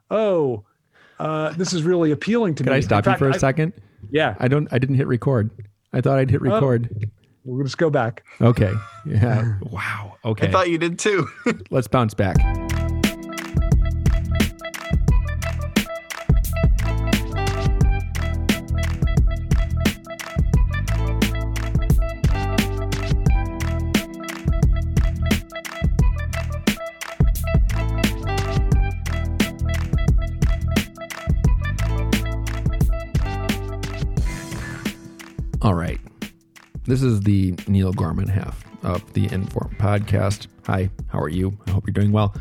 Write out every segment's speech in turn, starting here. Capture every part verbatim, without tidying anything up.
oh, uh, this is really appealing to Can me. I stop In you fact, for a I- second? Yeah. I don't, I didn't hit record. I thought I'd hit record. Oh, we'll just go back. Okay. Yeah. Wow. Okay. I thought you did too. Let's bounce back. All right. This is the Neil Gorman half of the Inform podcast. Hi, how are you? I hope you're doing well.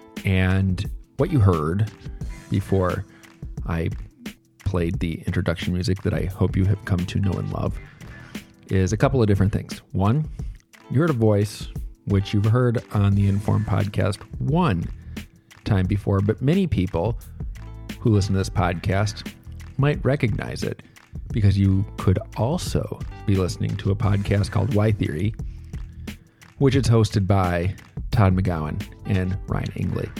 And what you heard before I played the introduction music that I hope you have come to know and love is a couple of different things. One, you heard a voice which you've heard on the Inform podcast one time before, but many people who listen to this podcast might recognize it, because you could also be listening to a podcast called Y Theory, which is hosted by Todd McGowan and Ryan Ingley.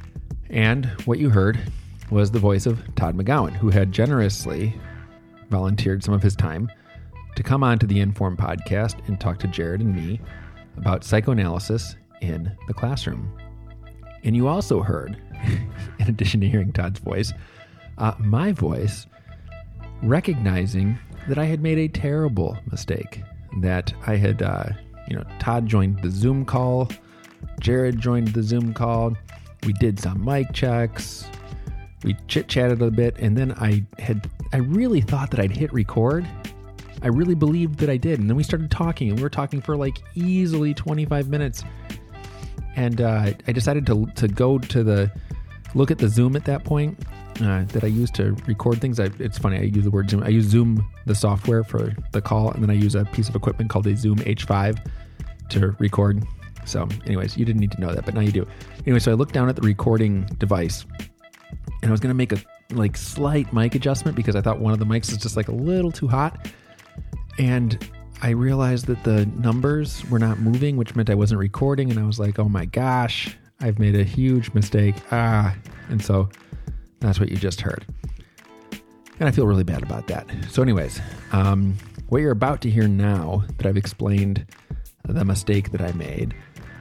And what you heard was the voice of Todd McGowan, who had generously volunteered some of his time to come on to the Inform podcast and talk to Jared and me about psychoanalysis in the classroom. And you also heard, in addition to hearing Todd's voice, uh, my voice, recognizing that I had made a terrible mistake, that I had, uh, you know, Todd joined the Zoom call, Jared joined the Zoom call, we did some mic checks, we chit-chatted a bit, and then I had, I really thought that I'd hit record. I really believed that I did, and then we started talking, and we were talking for like easily twenty-five minutes, and uh, I decided to to go to the, look at the Zoom at that point, Uh, that I use to record things. I, it's funny, I use the word Zoom. I use Zoom, the software, for the call, and then I use a piece of equipment called a Zoom H five to record. So anyways, you didn't need to know that, but now you do. Anyway, so I looked down at the recording device, and I was going to make a like slight mic adjustment because I thought one of the mics is just like a little too hot. And I realized that the numbers were not moving, which meant I wasn't recording. And I was like, oh my gosh, I've made a huge mistake. Ah, and so that's what you just heard. And I feel really bad about that. So anyways, um, what you're about to hear now that I've explained the mistake that I made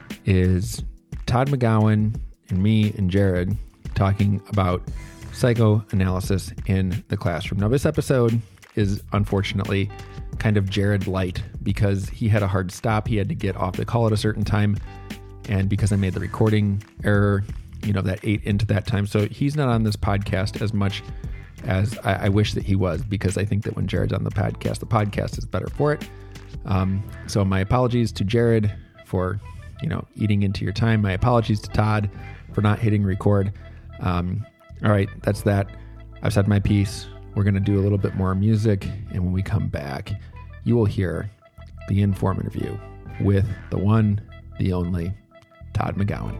is Todd McGowan and me and Jared talking about psychoanalysis in the classroom. Now, this episode is unfortunately kind of Jared light because he had a hard stop. He had to get off the call at a certain time. And because I made the recording error, you know, that ate into that time. So he's not on this podcast as much as I, I wish that he was, because I think that when Jared's on the podcast, the podcast is better for it. Um, so my apologies to Jared for, you know, eating into your time. My apologies to Todd for not hitting record. Um, all right, that's that. I've said my piece. We're going to do a little bit more music. And when we come back, you will hear the Inform interview with the one, the only Todd McGowan.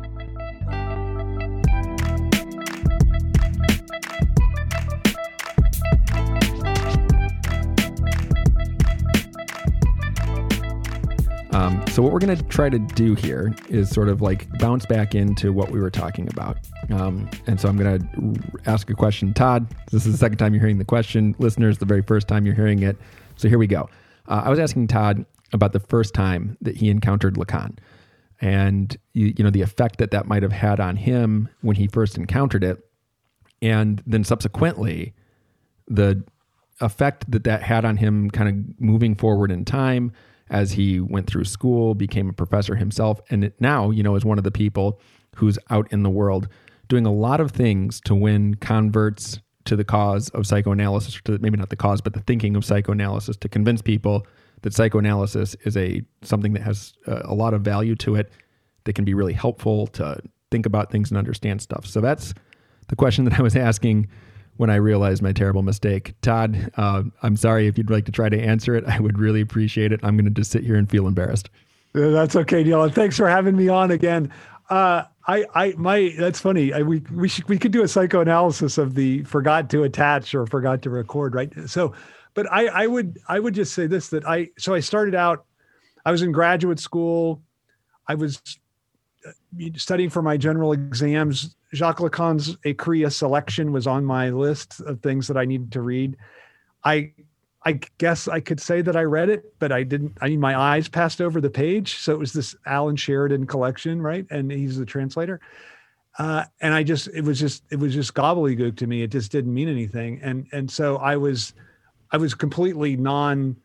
Um, so what we're going to try to do here is sort of like bounce back into what we were talking about. Um, and so I'm going to ask a question. Todd, this is the second time you're hearing the question. Listeners, the very first time you're hearing it. So here we go. Uh, I was asking Todd about the first time that he encountered Lacan, and you, you know, the effect that that might have had on him when he first encountered it. And then subsequently, the effect that that had on him kind of moving forward in time as he went through school, became a professor himself, and it now, you know, is one of the people who's out in the world doing a lot of things to win converts to the cause of psychoanalysis, or to maybe not the cause, but the thinking of psychoanalysis, to convince people that psychoanalysis is a something that has a, a lot of value to it, that can be really helpful to think about things and understand stuff. So that's the question that I was asking when I realized my terrible mistake. Todd, uh, I'm sorry. If you'd like to try to answer it, I would really appreciate it. I'm going to just sit here and feel embarrassed. That's okay, Neil. And thanks for having me on again. Uh, I, I, my, that's funny. I, we, we should, we could do a psychoanalysis of the forgot to attach or forgot to record, right? So, but I, I would, I would just say this, that I, so I started out, I was in graduate school. I was studying for my general exams Jacques Lacan's Écrit, a selection was on my list of things that I needed to read. I I guess I could say that I read it, but I didn't. I mean, my eyes passed over the page. So it was this Alan Sheridan collection, right? And he's the translator. Uh, and I just, it was just, it was just gobbledygook to me. It just didn't mean anything. And and so I was, I was completely non.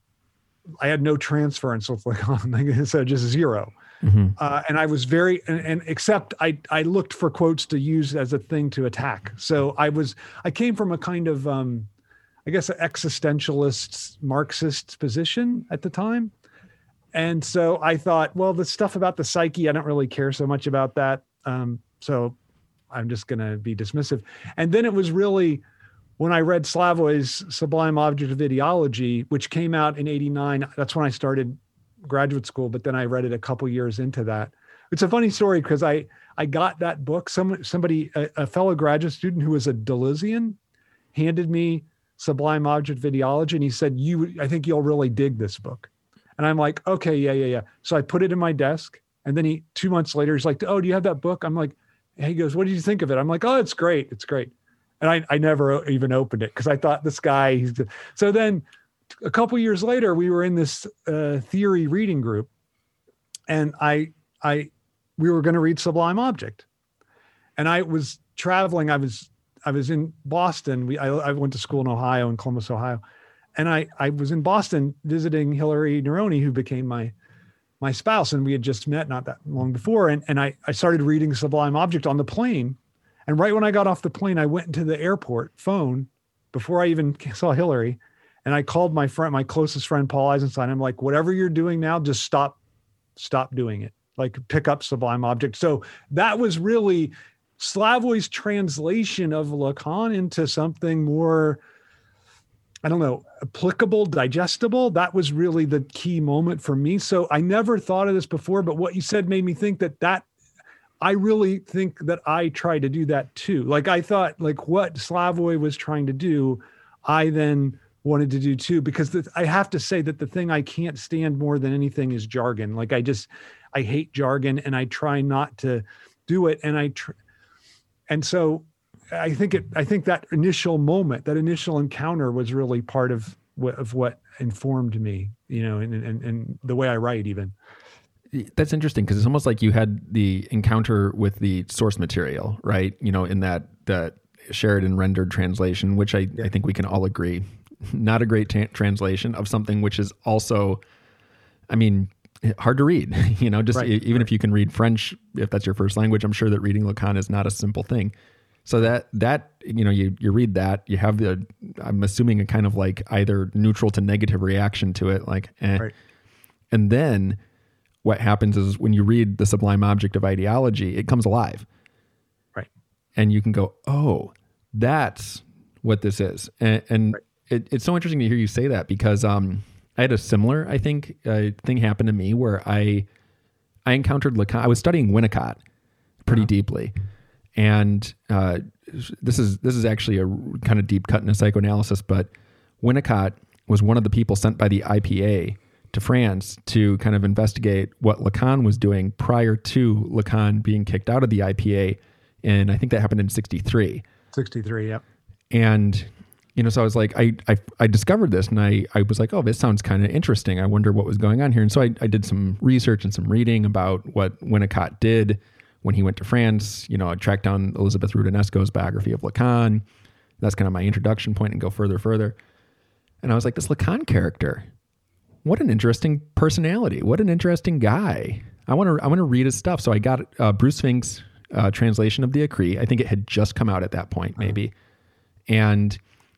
I had no transference with Lacan, so just zero. Mm-hmm. Uh, and I was very, and, and except I, I looked for quotes to use as a thing to attack. So I was, I came from a kind of, um, I guess, an existentialist Marxist position at the time. And so I thought, well, the stuff about the psyche, I don't really care so much about that. Um, so I'm just going to be dismissive. And then it was really when I read Slavoy's Sublime Object of Ideology, which came out in eighty-nine, that's when I started graduate school, but then I read it a couple years into that. It's a funny story because I, I got that book. Some, somebody, a, a fellow graduate student who was a Deleuzian handed me Sublime Object of Ideology. And he said, you, I think you'll really dig this book. And I'm like, okay, yeah, yeah, yeah. So I put it in my desk. And then he, two months later, he's like, oh, do you have that book? I'm like, he goes, what did you think of it? I'm like, oh, it's great. It's great. And I, I never even opened it because I thought this guy, he's good. So then a couple years later, we were in this uh, theory reading group, and I, I, we were going to read Sublime Object, and I was traveling. I was, I was in Boston. We, I, I went to school in Ohio, in Columbus, Ohio, and I, I was in Boston visiting Hillary Neroni, who became my, my spouse, and we had just met not that long before. And and I, I started reading Sublime Object on the plane, and right when I got off the plane, I went into the airport phone before I even saw Hillary. And I called my friend, my closest friend, Paul Eisenstein. I'm like, whatever you're doing now, just stop, stop doing it. Like pick up Sublime Object. So that was really Slavoy's translation of Lacan into something more, I don't know, applicable, digestible. That was really the key moment for me. So I never thought of this before, but what you said made me think that that, I really think that I try to do that too. Like I thought like what Slavoy was trying to do, I then wanted to do too, because the, I have to say that the thing I can't stand more than anything is jargon. Like I just, I hate jargon, and I try not to do it. And I, tr- and so I think it, I think that initial moment, that initial encounter was really part of what, of what informed me, you know, and, and, and the way I write even. That's interesting because it's almost like you had the encounter with the source material, right? You know, in that, that Sheridan rendered translation, which I, yeah. I think we can all agree, not a great t- translation of something which is also, I mean, hard to read, you know, just right. e- even right. if you can read French, if that's your first language, I'm sure that reading Lacan is not a simple thing. So that, that, you know, you, you read that, you have the, I'm assuming a kind of like either neutral to negative reaction to it, like, eh. Right. And then what happens is when you read The Sublime Object of Ideology, it comes alive. Right. And you can go, oh, that's what this is. And, and right. it, it's so interesting to hear you say that because um, I had a similar, I think, uh, thing happen to me where I I encountered Lacan. I was studying Winnicott pretty uh-huh. deeply. And uh, this is this is actually a kind of deep cut in a psychoanalysis, but Winnicott was one of the people sent by the I P A to France to kind of investigate what Lacan was doing prior to Lacan being kicked out of the I P A. And I think that happened in sixty-three. sixty-three, yep. And, you know, so I was like, I I, I discovered this and I, I was like, oh, this sounds kind of interesting. I wonder what was going on here. And so I, I did some research and some reading about what Winnicott did when he went to France. You know, I tracked down Elizabeth Roudanesco's biography of Lacan. That's kind of my introduction point and go further, further. And I was like, this Lacan character, what an interesting personality. What an interesting guy. I want to I want to read his stuff. So I got uh, Bruce Fink's uh, translation of the Écrit. I think it had just come out at that point, maybe. Uh-huh. And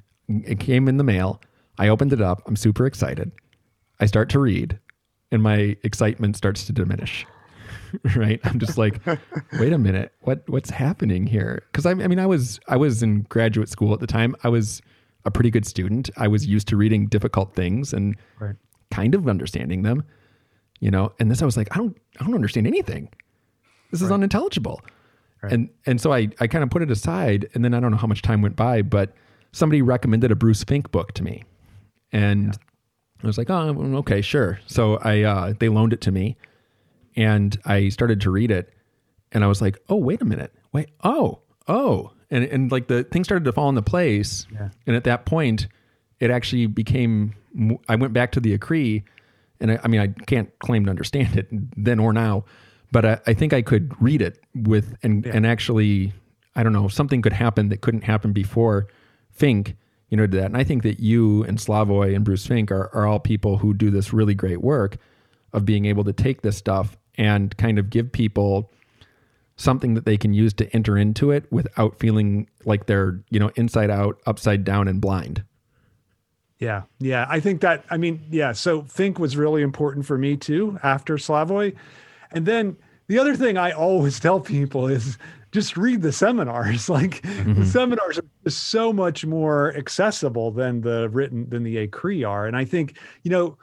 it came in the mail. I opened it up. I'm super excited. I start to read, and my excitement starts to diminish. Right? I'm just like, wait a minute. What what's happening here? Because I, I mean, I was I was in graduate school at the time. I was a pretty good student. I was used to reading difficult things and right. kind of understanding them, you know. And this, I was like, I don't I don't understand anything. This is right. unintelligible. Right. And and so I I kind of put it aside. And then I don't know how much time went by, but somebody recommended a Bruce Fink book to me, and yeah. I was like, oh, okay, sure. So I uh, they loaned it to me. And I started to read it and I was like, oh, wait a minute. wait, oh, oh. And, and like the thing started to fall into place. Yeah. And at that point, it actually became, I went back to the Acree, and I, I mean, I can't claim to understand it then or now, but I, I think I could read it with, and, yeah. and actually, I don't know, something could happen that couldn't happen before Fink, you know, did that. And I think that you and Slavoj and Bruce Fink are, are all people who do this really great work of being able to take this stuff and kind of give people something that they can use to enter into it without feeling like they're, you know, inside out, upside down, and blind. Yeah. Yeah. I think that, I mean, yeah. So Fink was really important for me too, after Slavoj. And then the other thing I always tell people is just read the seminars. Like mm-hmm. the seminars are just so much more accessible than the written, than the Acree are. And I think, you know,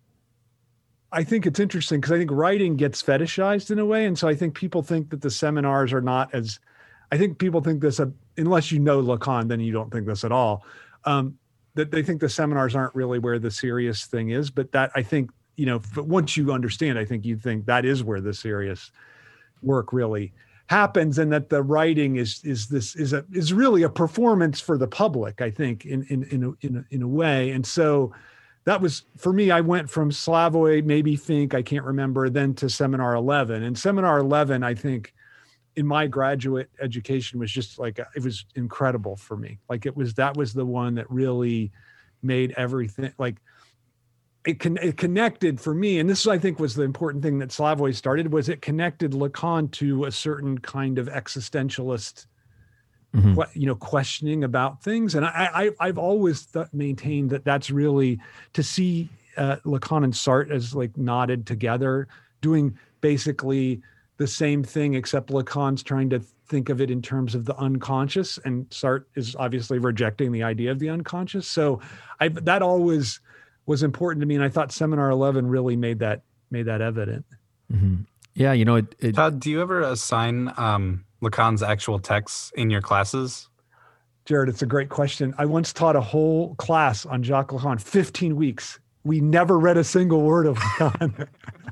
I think it's interesting because I think writing gets fetishized in a way. And so I think people think that the seminars are not as, I think people think this, uh, unless you know Lacan, then you don't think this at all. Um, that they think the seminars aren't really where the serious thing is. But that I think, you know, but once you understand, I think you think that is where the serious work really happens. And that the writing is, is this, is a, is really a performance for the public, I think, in, in, in, a, in, a, in a way. And so that was, for me, I went from Slavoj, maybe Fink, I can't remember, then to Seminar eleven. And Seminar eleven, I think, in my graduate education was just like, it was incredible for me. Like it was, that was the one that really made everything, like it, con- it connected for me. And this, I think, was the important thing that Slavoj started, was it connected Lacan to a certain kind of existentialist Mm-hmm. you know, questioning about things. And I, I, I've always th- maintained that that's really to see uh, Lacan and Sartre as like knotted together, doing basically the same thing, except Lacan's trying to think of it in terms of the unconscious, and Sartre is obviously rejecting the idea of the unconscious. So I, that always was important to me. And I thought Seminar eleven really made that, made that evident. Mm-hmm. Yeah. You know, it, it, Todd, do you ever assign, um, Lacan's actual texts in your classes? Jared, it's a great question. I once taught a whole class on Jacques Lacan, fifteen weeks. We never read a single word of Lacan.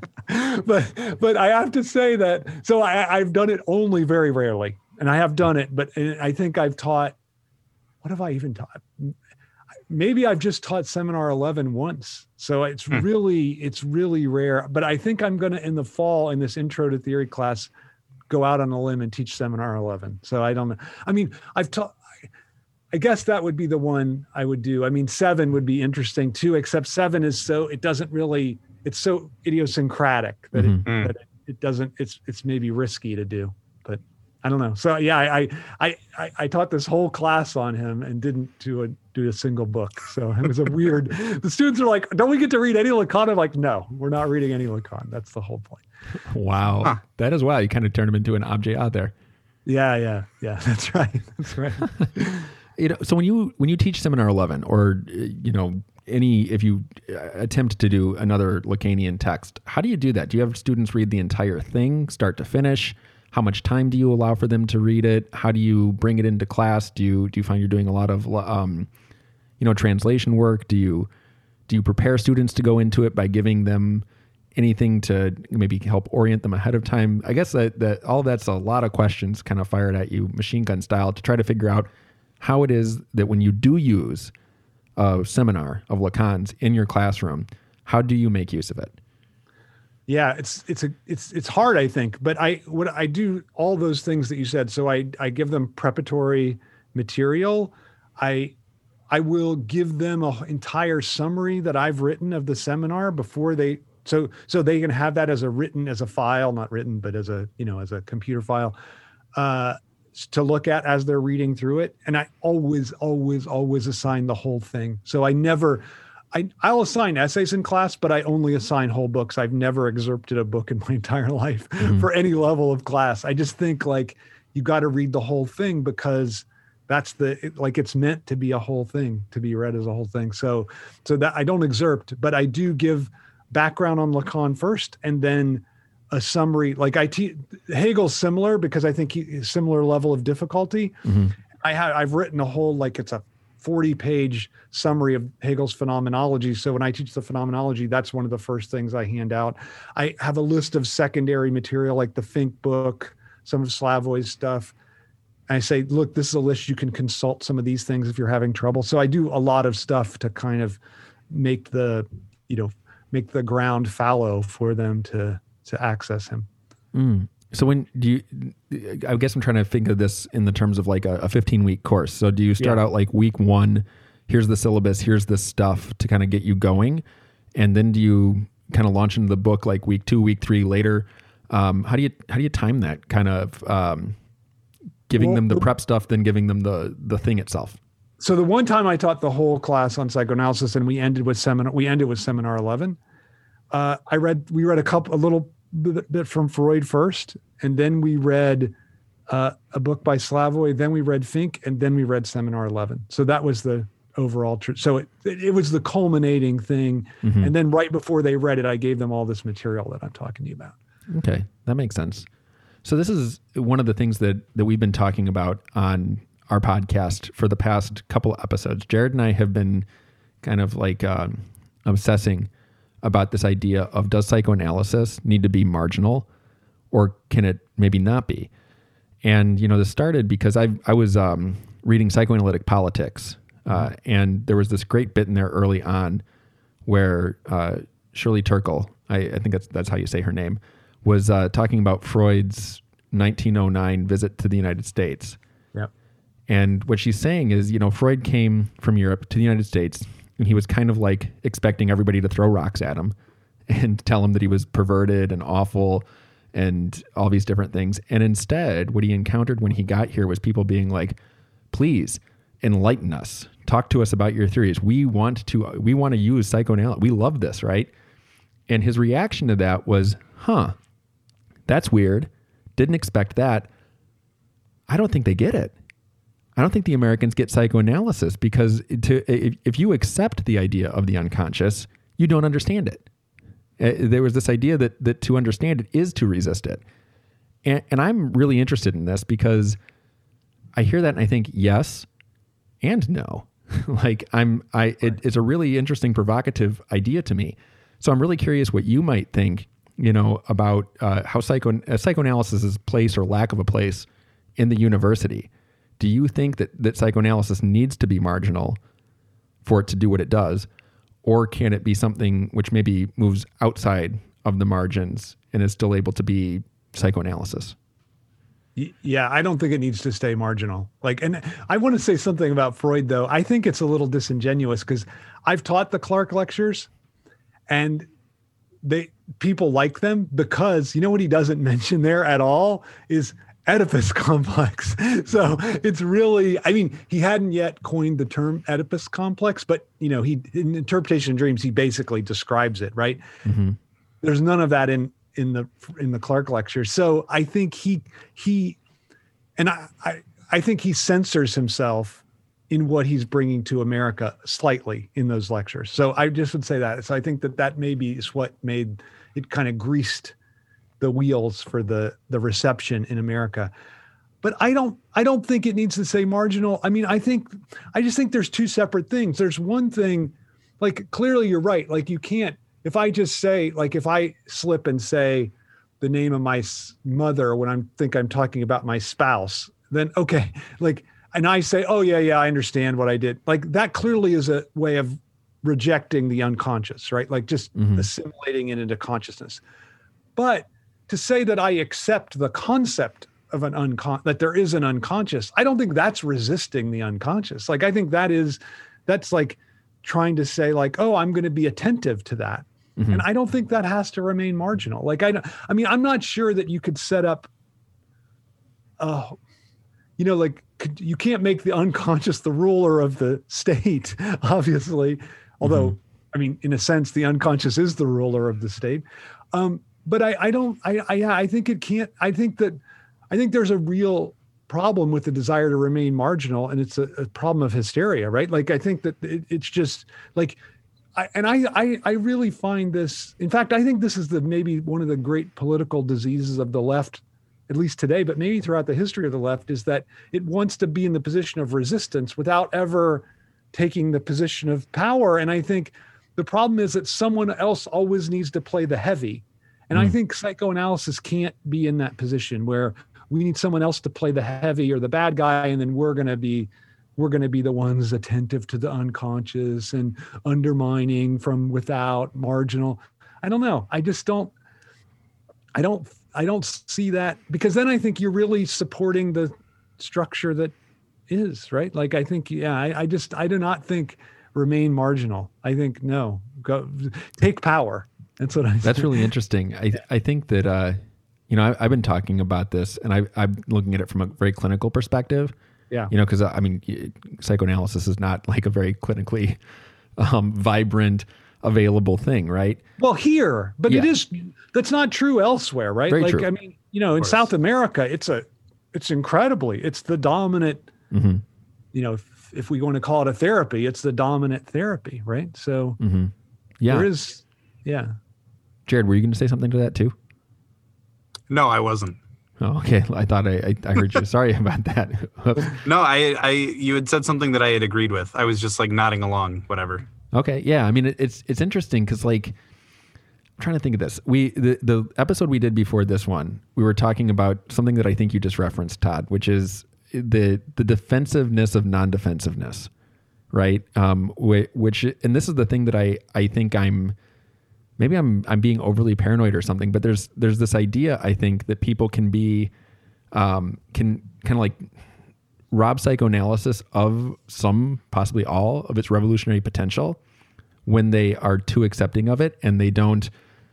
but but I have to say that, so I, I've done it only very rarely, and I have done it, but I think I've taught, what have I even taught? Maybe I've just taught Seminar eleven once. So it's hmm. really, it's really rare. But I think I'm going to, in the fall, in this Intro to Theory class, go out on a limb and teach Seminar eleven. So I don't know. I mean, I've taught, I guess that would be the one I would do. I mean, seven would be interesting too, except seven is so, it doesn't really, it's so idiosyncratic that, mm-hmm. it, that it, it doesn't, it's, it's maybe risky to do, but I don't know. So yeah, I, I, I, I taught this whole class on him and didn't do a, do a single book. So it was a weird, the students are like, don't we get to read any Lacan? I'm like, no, we're not reading any Lacan. That's the whole point. Wow. Huh. That is wild. You kind of turned him into an object out there. Yeah. Yeah. Yeah. That's right. That's right. You know, so when you, when you teach Seminar eleven, or, you know, any, if you attempt to do another Lacanian text, how do you do that? Do you have students read the entire thing, start to finish? How much time do you allow for them to read it? How do you bring it into class? Do you, do you find you're doing a lot of, um, you know, translation work? Do you, do you prepare students to go into it by giving them anything to maybe help orient them ahead of time? I guess that, that all that's a lot of questions kind of fired at you, machine gun style, to try to figure out how it is that when you do use a seminar of Lacan's in your classroom, how do you make use of it? Yeah, it's it's a it's it's hard, I think. But I what I do all those things that you said. So I I give them preparatory material. I I will give them an entire summary that I've written of the seminar before they so so they can have that as a written as a file, not written, but as a you know as a computer file uh, to look at as they're reading through it. And I always always always assign the whole thing. So I never. I, I'll assign essays in class, but I only assign whole books. I've never excerpted a book in my entire life mm-hmm. for any level of class. I just think like you got to read the whole thing because that's the, it, like it's meant to be a whole thing, to be read as a whole thing. So, so that I don't excerpt, but I do give background on Lacan first and then a summary. Like I te- Hegel's similar because I think he similar level of difficulty. Mm-hmm. I have, I've written a whole, like it's a forty page summary of Hegel's phenomenology. So when I teach the phenomenology, that's one of the first things I hand out. I have a list of secondary material, like the Fink book, some of Slavoj's stuff. I say, look, this is a list. You can consult some of these things if you're having trouble. So I do a lot of stuff to kind of make the, you know, make the ground fallow for them to, to access him. Mm. So when do you, I guess I'm trying to think of this in the terms of like a, a fifteen week course. So do you start yeah. out like week one, here's the syllabus, here's the stuff to kind of get you going. And then do you kind of launch into the book like week two, week three later? Um, how do you, how do you time that kind of, um, giving well, them the prep stuff, then giving them the, the thing itself? So the one time I taught the whole class on psychoanalysis and we ended with seminar, we ended with seminar eleven. Uh, I read, we read a couple, a little bit, bit from Freud first, and then we read uh, a book by Slavoj, then we read Fink, and then we read seminar eleven. So that was the overall truth. So it, it, it was the culminating thing. Mm-hmm. And then right before they read it, I gave them all this material that I'm talking to you about. Okay. That makes sense. So this is one of the things that, that we've been talking about on our podcast for the past couple of episodes. Jared and I have been kind of like um, obsessing about this idea of, does psychoanalysis need to be marginal, or can it maybe not be? And, you know, this started because I I was um, reading Psychoanalytic Politics, uh, and there was this great bit in there early on where uh, Shirley Turkle, I, I think that's that's how you say her name, was uh, talking about Freud's nineteen oh nine visit to the United States. Yep. And what she's saying is, you know, Freud came from Europe to the United States, and he was kind of like expecting everybody to throw rocks at him and tell him that he was perverted and awful and all these different things. And instead, what he encountered when he got here was people being like, please enlighten us. Talk to us about your theories. We want to, we want to use psychoanalysis. We love this, right? And his reaction to that was, huh, that's weird. Didn't expect that. I don't think they get it. I don't think the Americans get psychoanalysis, because to, if, if you accept the idea of the unconscious, you don't understand it. Uh, there was this idea that that to understand it is to resist it. And, and I'm really interested in this because I hear that and I think yes and no. like I'm, I, it, it's a really interesting, provocative idea to me. So I'm really curious what you might think, you know, about uh, how psycho, uh, psychoanalysis's place or lack of a place in the university. Do you think that, that psychoanalysis needs to be marginal for it to do what it does? Or can it be something which maybe moves outside of the margins and is still able to be psychoanalysis? Yeah, I don't think it needs to stay marginal. Like, and I want to say something about Freud, though. I think it's a little disingenuous because I've taught the Clark lectures, and they people like them because, you know what he doesn't mention there at all is Oedipus complex. So it's really, I mean, he hadn't yet coined the term Oedipus complex, but, you know, he, in Interpretation of Dreams, he basically describes it, right? Mm-hmm. There's none of that in, in the, in the Clark lecture. So I think he, he, and I, I, I think he censors himself in what he's bringing to America slightly in those lectures. So I just would say that. So I think that that maybe is what made it kind of greased the wheels for the the reception in America. But I don't I don't think it needs to say marginal. I mean, I think I just think there's two separate things. There's one thing, like, clearly you're right. Like, you can't, if I just say, like, if I slip and say the name of my mother when I think I'm talking about my spouse, then okay, like, and I say, oh yeah, yeah, I understand what I did. Like, that clearly is a way of rejecting the unconscious, right? Like, just mm-hmm. assimilating it into consciousness. But to say that I accept the concept of an uncon that there is an unconscious, I don't think that's resisting the unconscious. Like, I think that is, that's like trying to say, like, oh, I'm going to be attentive to that. Mm-hmm. And I don't think that has to remain marginal. Like, I, I mean, I'm not sure that you could set up, oh, you know, like, could, you can't make the unconscious the ruler of the state, obviously. Although, mm-hmm. I mean, in a sense, the unconscious is the ruler of the state. Um, But I, I don't, I, I, yeah, I think it can't, I think that, I think there's a real problem with the desire to remain marginal, and it's a, a problem of hysteria, right? Like, I think that it, it's just like, I, and I, I, I really find this, in fact, I think this is the, maybe one of the great political diseases of the left, at least today, but maybe throughout the history of the left, is that it wants to be in the position of resistance without ever taking the position of power. And I think the problem is that someone else always needs to play the heavy. And mm. I think psychoanalysis can't be in that position where we need someone else to play the heavy or the bad guy, and then we're going to be we're going to be the ones attentive to the unconscious and undermining from without, marginal. I don't know. I just don't. I don't. I don't see that, because then I think you're really supporting the structure that is, right. Like I think, yeah. I, I just I do not think remain marginal. I think no. Go take power. That's what I. That's think. Really interesting. I I think that uh, you know I, I've been talking about this, and I I'm looking at it from a very clinical perspective. Yeah. You know, because I mean, psychoanalysis is not like a very clinically um, vibrant, available thing, right? Well, here, but yeah. it is. That's not true elsewhere, right? Very like true. I mean, you know, in South America, it's a, it's incredibly, it's the dominant. Mm-hmm. You know, if, if we want to call it a therapy, it's the dominant therapy, right? So, mm-hmm. yeah, there is, yeah. Jared, were you going to say something to that too? No, I wasn't. Oh, okay. I thought I, I, I heard you. Sorry about that. No, I, I, you had said something that I had agreed with. I was just like nodding along, whatever. Okay. Yeah. I mean, it, it's, it's interesting because like, I'm trying to think of this. We, the, the episode we did before this one, we were talking about something that I think you just referenced, Todd, which is the, the defensiveness of non-defensiveness, right? Um, which, and this is the thing that I, I think I'm, maybe I'm I'm being overly paranoid or something, but there's there's this idea, I think, that people can be um, can kind of like rob psychoanalysis of some, possibly all, of its revolutionary potential when they are too accepting of it, and they don't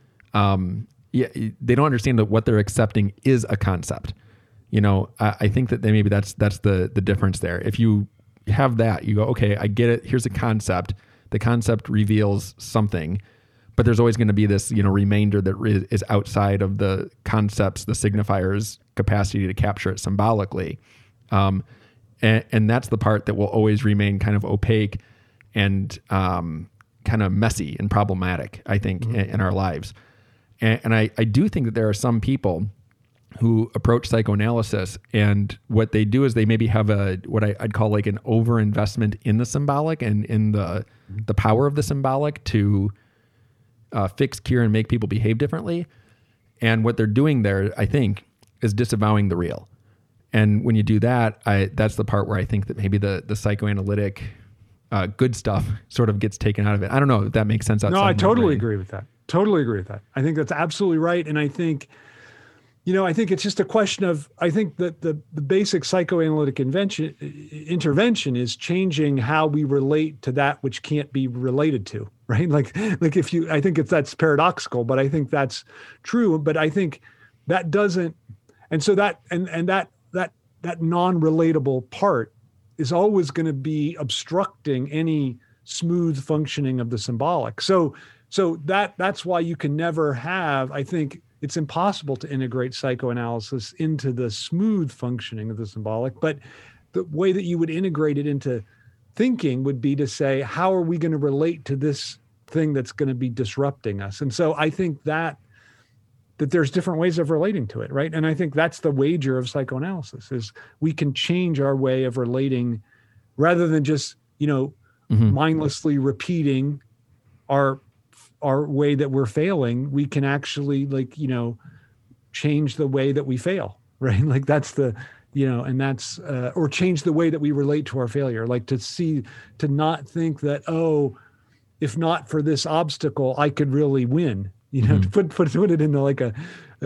um, yeah they don't understand that what they're accepting is a concept. You know, I, I think that they, maybe that's that's the the difference there. If you have that, you go, okay, I get it. Here's a concept. The concept reveals something. But there's always going to be this, you know, remainder that is outside of the concepts, the signifier's capacity to capture it symbolically. Um, and, and that's the part that will always remain kind of opaque and um, kind of messy and problematic, I think, mm-hmm. in, in our lives. And, and I, I do think that there are some people who approach psychoanalysis, and what they do is they maybe have a, what I, I'd call like an overinvestment in the symbolic and in the, mm-hmm. the power of the symbolic to Uh, fix, cure, and make people behave differently. And what they're doing there, I think, is disavowing the real. And when you do that, I that's the part where I think that maybe the the psychoanalytic uh, good stuff sort of gets taken out of it. I don't know if that makes sense. No, I totally agree with that. Totally agree with that. I think that's absolutely right. And I think, you know, I think it's just a question of, I think that the, the basic psychoanalytic invention, intervention is changing how we relate to that which can't be related to, right? Like, like if you, I think it's, that's paradoxical, but I think that's true. But I think that doesn't, and so that, and, and that, that, that non-relatable part is always going to be obstructing any smooth functioning of the symbolic. So, so that, that's why you can never have, I think, it's impossible to integrate psychoanalysis into the smooth functioning of the symbolic, but the way that you would integrate it into thinking would be to say, how are we going to relate to this thing that's going to be disrupting us? And so I think that, that there's different ways of relating to it, right? And I think that's the wager of psychoanalysis, is we can change our way of relating rather than just, you know, mm-hmm. mindlessly repeating our our way that we're failing. We can actually, like, you know, change the way that we fail, right? Like that's the, you know, and that's, uh, or change the way that we relate to our failure. Like to see, to not think that, oh, if not for this obstacle, I could really win, you know, mm-hmm. to put, put, put it into like a,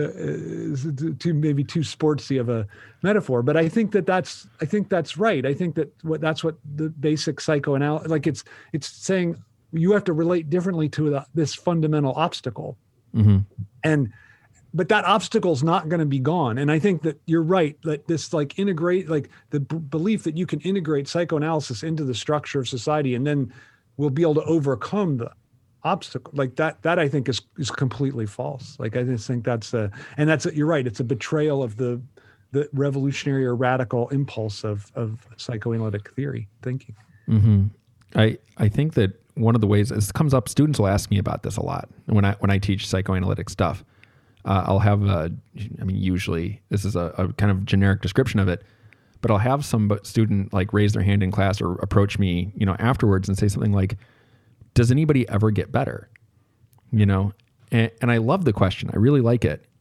uh, too, maybe too sportsy of a metaphor. But I think that that's, I think that's right. I think that what, that's what the basic psychoanalysis, like it's, it's saying, you have to relate differently to the, this fundamental obstacle. Mm-hmm. And, but that obstacle is not going to be gone. And I think that you're right, that this like integrate, like the b- belief that you can integrate psychoanalysis into the structure of society and then we'll be able to overcome the obstacle, like that, that I think is, is completely false. Like, I just think that's a, and that's, a, you're right. It's a betrayal of the, the revolutionary or radical impulse of, of psychoanalytic theory thinking. Mm-hmm. I, I think that one of the ways this comes up, students will ask me about this a lot when I when I teach psychoanalytic stuff. Uh, I'll have a, I mean, usually this is a, a kind of generic description of it, but I'll have some student like raise their hand in class or approach me, you know, afterwards and say something like, "Does anybody ever get better?" You know, and, and I love the question. I really like it.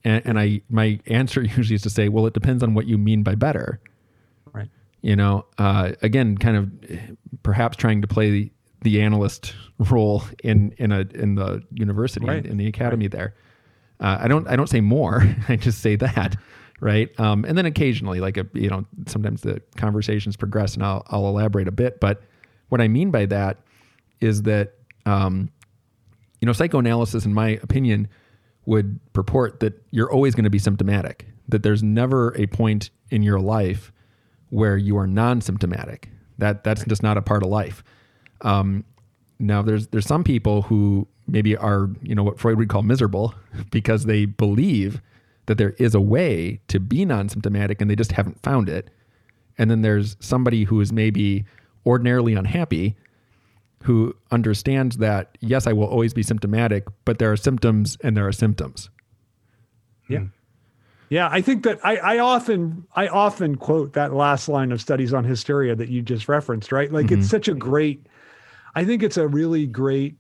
And, and I, my answer usually is to say, well, it depends on what you mean by better. Right. You know, uh, again, kind of perhaps trying to play the, the analyst role in, in a, in the university, right. in, in the academy right. there. Uh, I don't, I don't say more. I just say that. Right. Um, and then occasionally, like, a, you know, sometimes the conversations progress and I'll, I'll elaborate a bit. But what I mean by that is that, um, you know, psychoanalysis, in my opinion, would purport that you're always going to be symptomatic, that there's never a point in your life where you are non-symptomatic. That that's just not a part of life. Um, now there's, there's some people who maybe are, you know, what Freud would call miserable because they believe that there is a way to be non-symptomatic and they just haven't found it. And then there's somebody who is maybe ordinarily unhappy who understands that, yes, I will always be symptomatic, but there are symptoms and there are symptoms. Yeah. Yeah. I think that I, I often, I often quote that last line of Studies on Hysteria that you just referenced, right? Like, mm-hmm. it's such a great, I think it's a really great,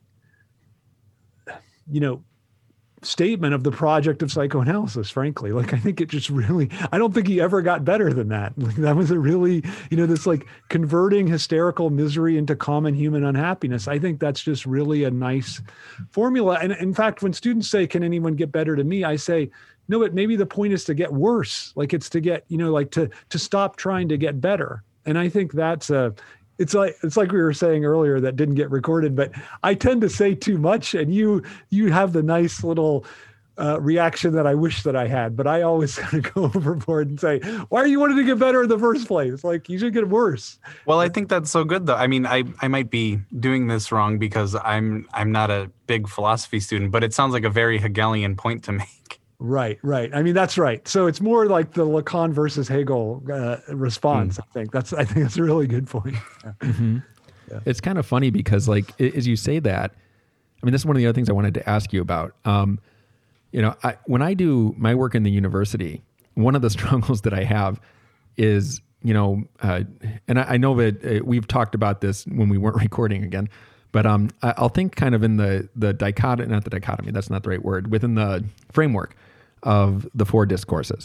you know, statement of the project of psychoanalysis, frankly. Like, I think it just really, I don't think he ever got better than that. Like, that was a really, you know, this like converting hysterical misery into common human unhappiness. I think that's just really a nice formula. And in fact, when students say, can anyone get better to me? I say, no, but maybe the point is to get worse. Like, it's to get, you know, like to, to stop trying to get better. And I think that's a, It's like it's like we were saying earlier that didn't get recorded, but I tend to say too much, and you you have the nice little uh, reaction that I wish that I had. But I always kind of go overboard and say, "Why are you wanting to get better in the first place? Like, you should get worse." Well, I think that's so good, though. I mean, I I might be doing this wrong because I'm I'm not a big philosophy student, but it sounds like a very Hegelian point to make. Right, right. I mean, that's right. So it's more like the Lacan versus Hegel uh, response. Mm. I think that's. I think that's a really good point. Yeah. Mm-hmm. Yeah. It's kind of funny because, like, as you say that, I mean, this is one of the other things I wanted to ask you about. Um, you know, I, when I do my work in the university, one of the struggles that I have is, you know, uh, and I, I know that uh, we've talked about this when we weren't recording again. But um, I, I'll think kind of in the the dichotomy, not the dichotomy. That's not the right word. Within the framework of the four discourses.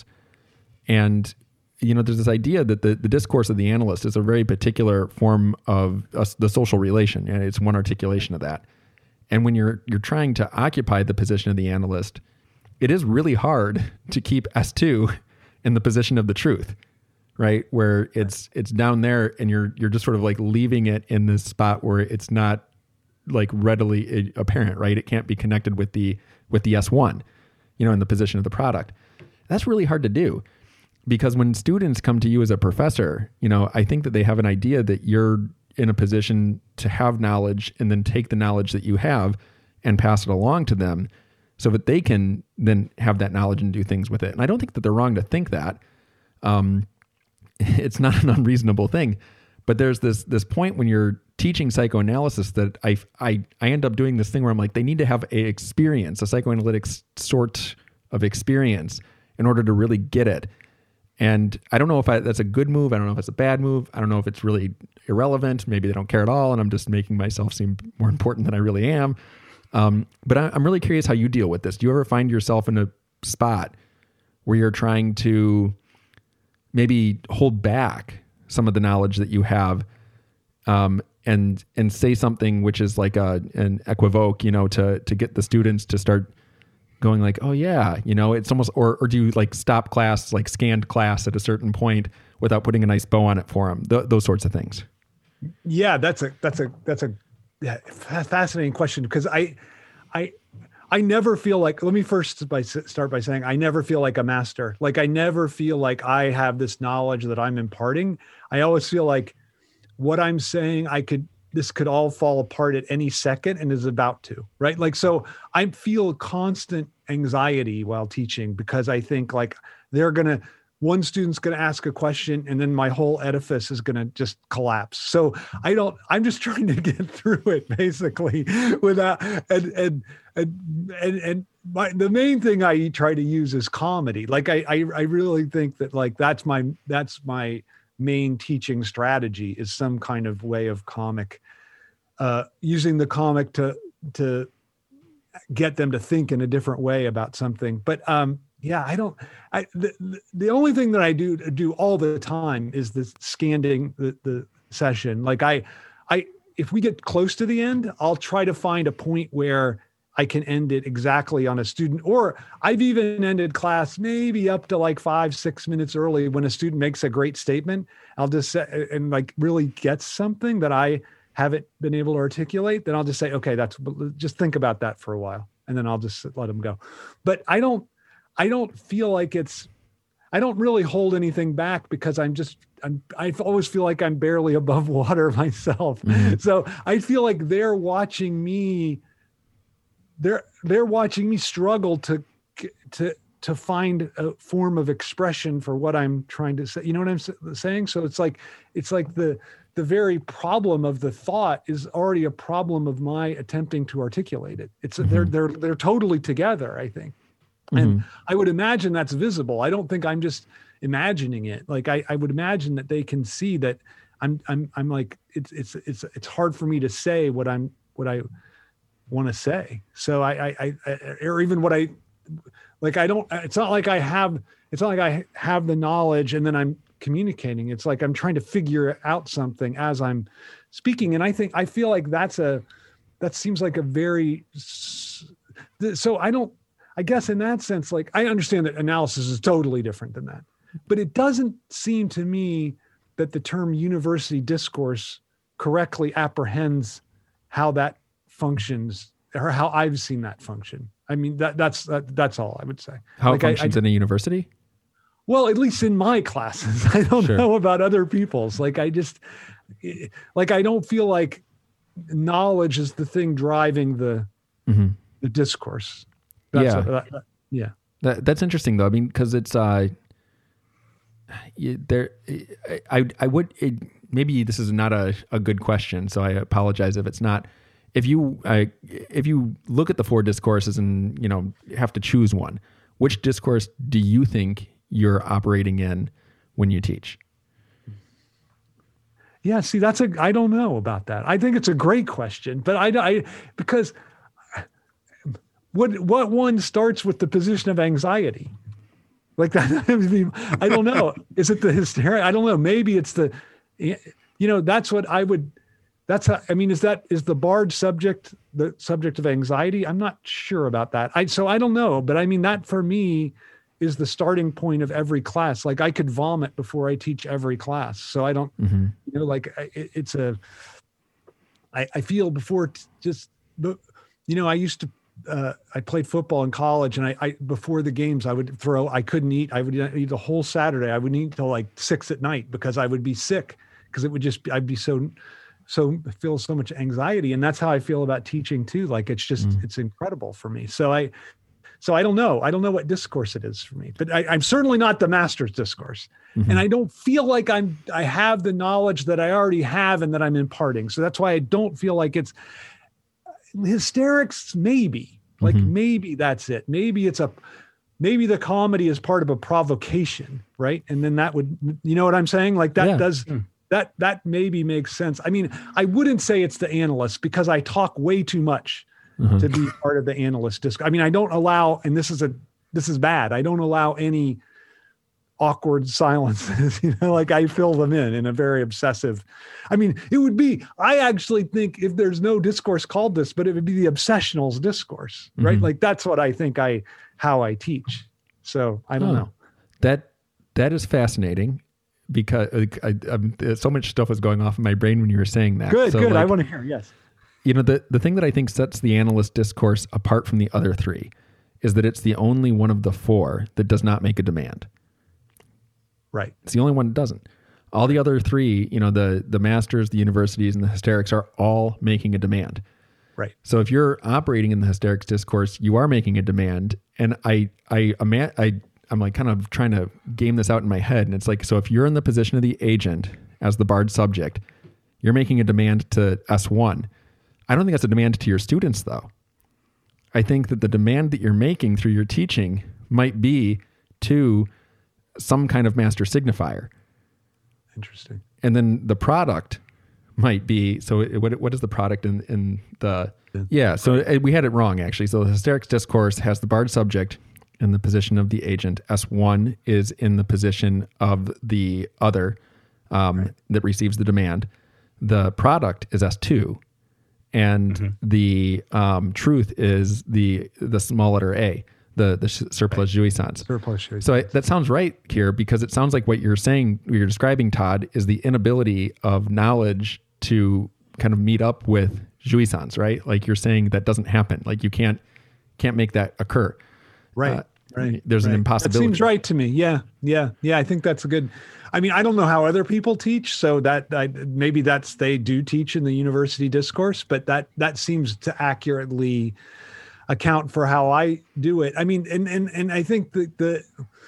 And, you know, there's this idea that the, the discourse of the analyst is a very particular form of uh, the social relation, and it's one articulation of that. And when you're you're trying to occupy the position of the analyst, it is really hard to keep S two in the position of the truth, right? Where it's it's down there and you're you're just sort of like leaving it in this spot where it's not like readily apparent, right? It can't be connected with the with the S one. You know, in the position of the product. That's really hard to do because when students come to you as a professor, you know, I think that they have an idea that you're in a position to have knowledge and then take the knowledge that you have and pass it along to them so that they can then have that knowledge and do things with it. And I don't think that they're wrong to think that. Um, it's not an unreasonable thing, but there's this, this point when you're teaching psychoanalysis that I, I, I end up doing this thing where I'm like, they need to have a experience, a psychoanalytic sort of experience in order to really get it. And I don't know if I, that's a good move. I don't know if it's a bad move. I don't know if it's really irrelevant. Maybe they don't care at all. And I'm just making myself seem more important than I really am. Um, but I, I'm really curious how you deal with this. Do you ever find yourself in a spot where you're trying to maybe hold back some of the knowledge that you have, um, and and say something which is like a an equivoque, you know, to to get the students to start going like, oh yeah, you know, it's almost, or or do you like stop class, like scanned class at a certain point without putting a nice bow on it for them? Th- those sorts of things. Yeah, that's a that's a that's a yeah, fascinating question because I I I never feel like, let me first by start by saying I never feel like a master. Like I never feel like I have this knowledge that I'm imparting. I always feel like what I'm saying, I could, this could all fall apart at any second and is about to, right? Like, so I feel constant anxiety while teaching because I think like they're going to, one student's going to ask a question and then my whole edifice is going to just collapse. So I don't, I'm just trying to get through it basically without, and, and, and, and, and my, the main thing I try to use is comedy. Like I, I, I really think that like, that's my, that's my main teaching strategy is some kind of way of comic, uh, using the comic to, to get them to think in a different way about something. But, um, Yeah, I don't. I the, the the only thing that I do do all the time is the scanning the the session. Like I, I if we get close to the end, I'll try to find a point where I can end it exactly on a student. Or I've even ended class maybe up to like five six minutes early when a student makes a great statement. I'll just say, and like really gets something that I haven't been able to articulate. Then I'll just say, okay, that's just think about that for a while, and then I'll just let them go. But I don't. I don't feel like it's, I don't really hold anything back because I'm just, I'm, I always feel like I'm barely above water myself. Mm-hmm. So I feel like they're watching me, they're, they're watching me struggle to, to, to find a form of expression for what I'm trying to say. You know what I'm saying? So it's like, it's like the, the very problem of the thought is already a problem of my attempting to articulate it. It's, mm-hmm. they're, they're, they're totally together, I think. And mm-hmm. I would imagine that's visible. I don't think I'm just imagining it. Like I, I would imagine that they can see that I'm, I'm, I'm like, it's, it's, it's, it's hard for me to say what I'm, what I want to say. So I, I, I, or even what I, like, I don't, it's not like I have, it's not like I have the knowledge and then I'm communicating. It's like I'm trying to figure out something as I'm speaking. And I think, I feel like that's a, that seems like a very, so I don't, I guess in that sense, like I understand that analysis is totally different than that, but it doesn't seem to me that the term university discourse correctly apprehends how that functions or how I've seen that function. I mean, that that's, that, that's all I would say. How like it functions I, I, in a university? Well, at least in my classes, I don't sure. know about other people's. Like I just, like, I don't feel like knowledge is the thing driving the, mm-hmm. the discourse. That's yeah. A, that, that, yeah. That, that's interesting though. I mean, cause it's, uh, you, there, I, I would, it, maybe this is not a, a good question. So I apologize if it's not. If you, I, if you look at the four discourses and, you know, have to choose one, which discourse do you think you're operating in when you teach? Yeah. See, that's a, I don't know about that. I think it's a great question, but I, I because What what one starts with the position of anxiety? Like that, I don't know. Is it the hysteria? I don't know. Maybe it's the, you know, that's what I would, that's how, I mean, is that, is the Bard subject, the subject of anxiety? I'm not sure about that. I, so I don't know, but I mean, that for me is the starting point of every class. Like I could vomit before I teach every class. So I don't, mm-hmm. you know, like it, it's a, I, I feel before t- just the, you know, I used to, Uh, I played football in college, and I, I before the games I would throw. I couldn't eat. I would eat the whole Saturday. I wouldn't eat till like six at night because I would be sick because it would just be, I'd be so so feel so much anxiety, and that's how I feel about teaching too. Like it's just mm. it's incredible for me. So I so I don't know. I don't know what discourse it is for me, but I, I'm certainly not the master's discourse, mm-hmm. and I don't feel like I'm I have the knowledge that I already have and that I'm imparting. So that's why I don't feel like it's. Hysterics, maybe like mm-hmm. maybe that's it. Maybe it's a, maybe the comedy is part of a provocation, right? And then that would, you know what I'm saying? Like that yeah. does mm. that that maybe makes sense. I mean, I wouldn't say it's the analyst because I talk way too much mm-hmm. to be part of the analyst disc. I mean, I don't allow, and this is a this is bad. I don't allow any awkward silences, you know, like I fill them in in a very obsessive. I mean, it would be, I actually think if there's no discourse called this, but it would be the obsessionals discourse, right? Mm-hmm. Like that's what I think I, how I teach. So I don't oh, know. That, that is fascinating because I, I, so much stuff was going off in my brain when you were saying that. Good, so good. like, I want to hear. Yes. You know, the, the thing that I think sets the analyst discourse apart from the other three is that it's the only one of the four that does not make a demand. Right. It's the only one that doesn't. All the other three, you know, the the masters, the universities, and the hysterics are all making a demand. Right. So if you're operating in the hysterics discourse, you are making a demand. And I, I, I, I'm like kind of trying to game this out in my head. And it's like, so if you're in the position of the agent as the Bard subject, you're making a demand to S one. I don't think that's a demand to your students, though. I think that the demand that you're making through your teaching might be to some kind of master signifier. Interesting. And then the product might be, so it, what what is the product in, in the, yeah, so it, we had it wrong actually. So the hysterics discourse has the Bard subject in the position of the agent. S one is in the position of the other um, right. that receives the demand. The product is S two, and mm-hmm. the um, truth is the the small letter A, the the surplus right. jouissance. Surplus jouissance. So I, that sounds right here, because it sounds like what you're saying, what you're describing, Todd, is the inability of knowledge to kind of meet up with jouissance, right? Like you're saying that doesn't happen. Like you can't can't make that occur. Right. Uh, right. There's right. an impossibility. That seems right to me. Yeah. Yeah. Yeah. I think that's a good, I mean, I don't know how other people teach, so that I, maybe that's, they do teach in the university discourse, but that, that seems to accurately account for how I do it. I mean, and, and, and I think the, the,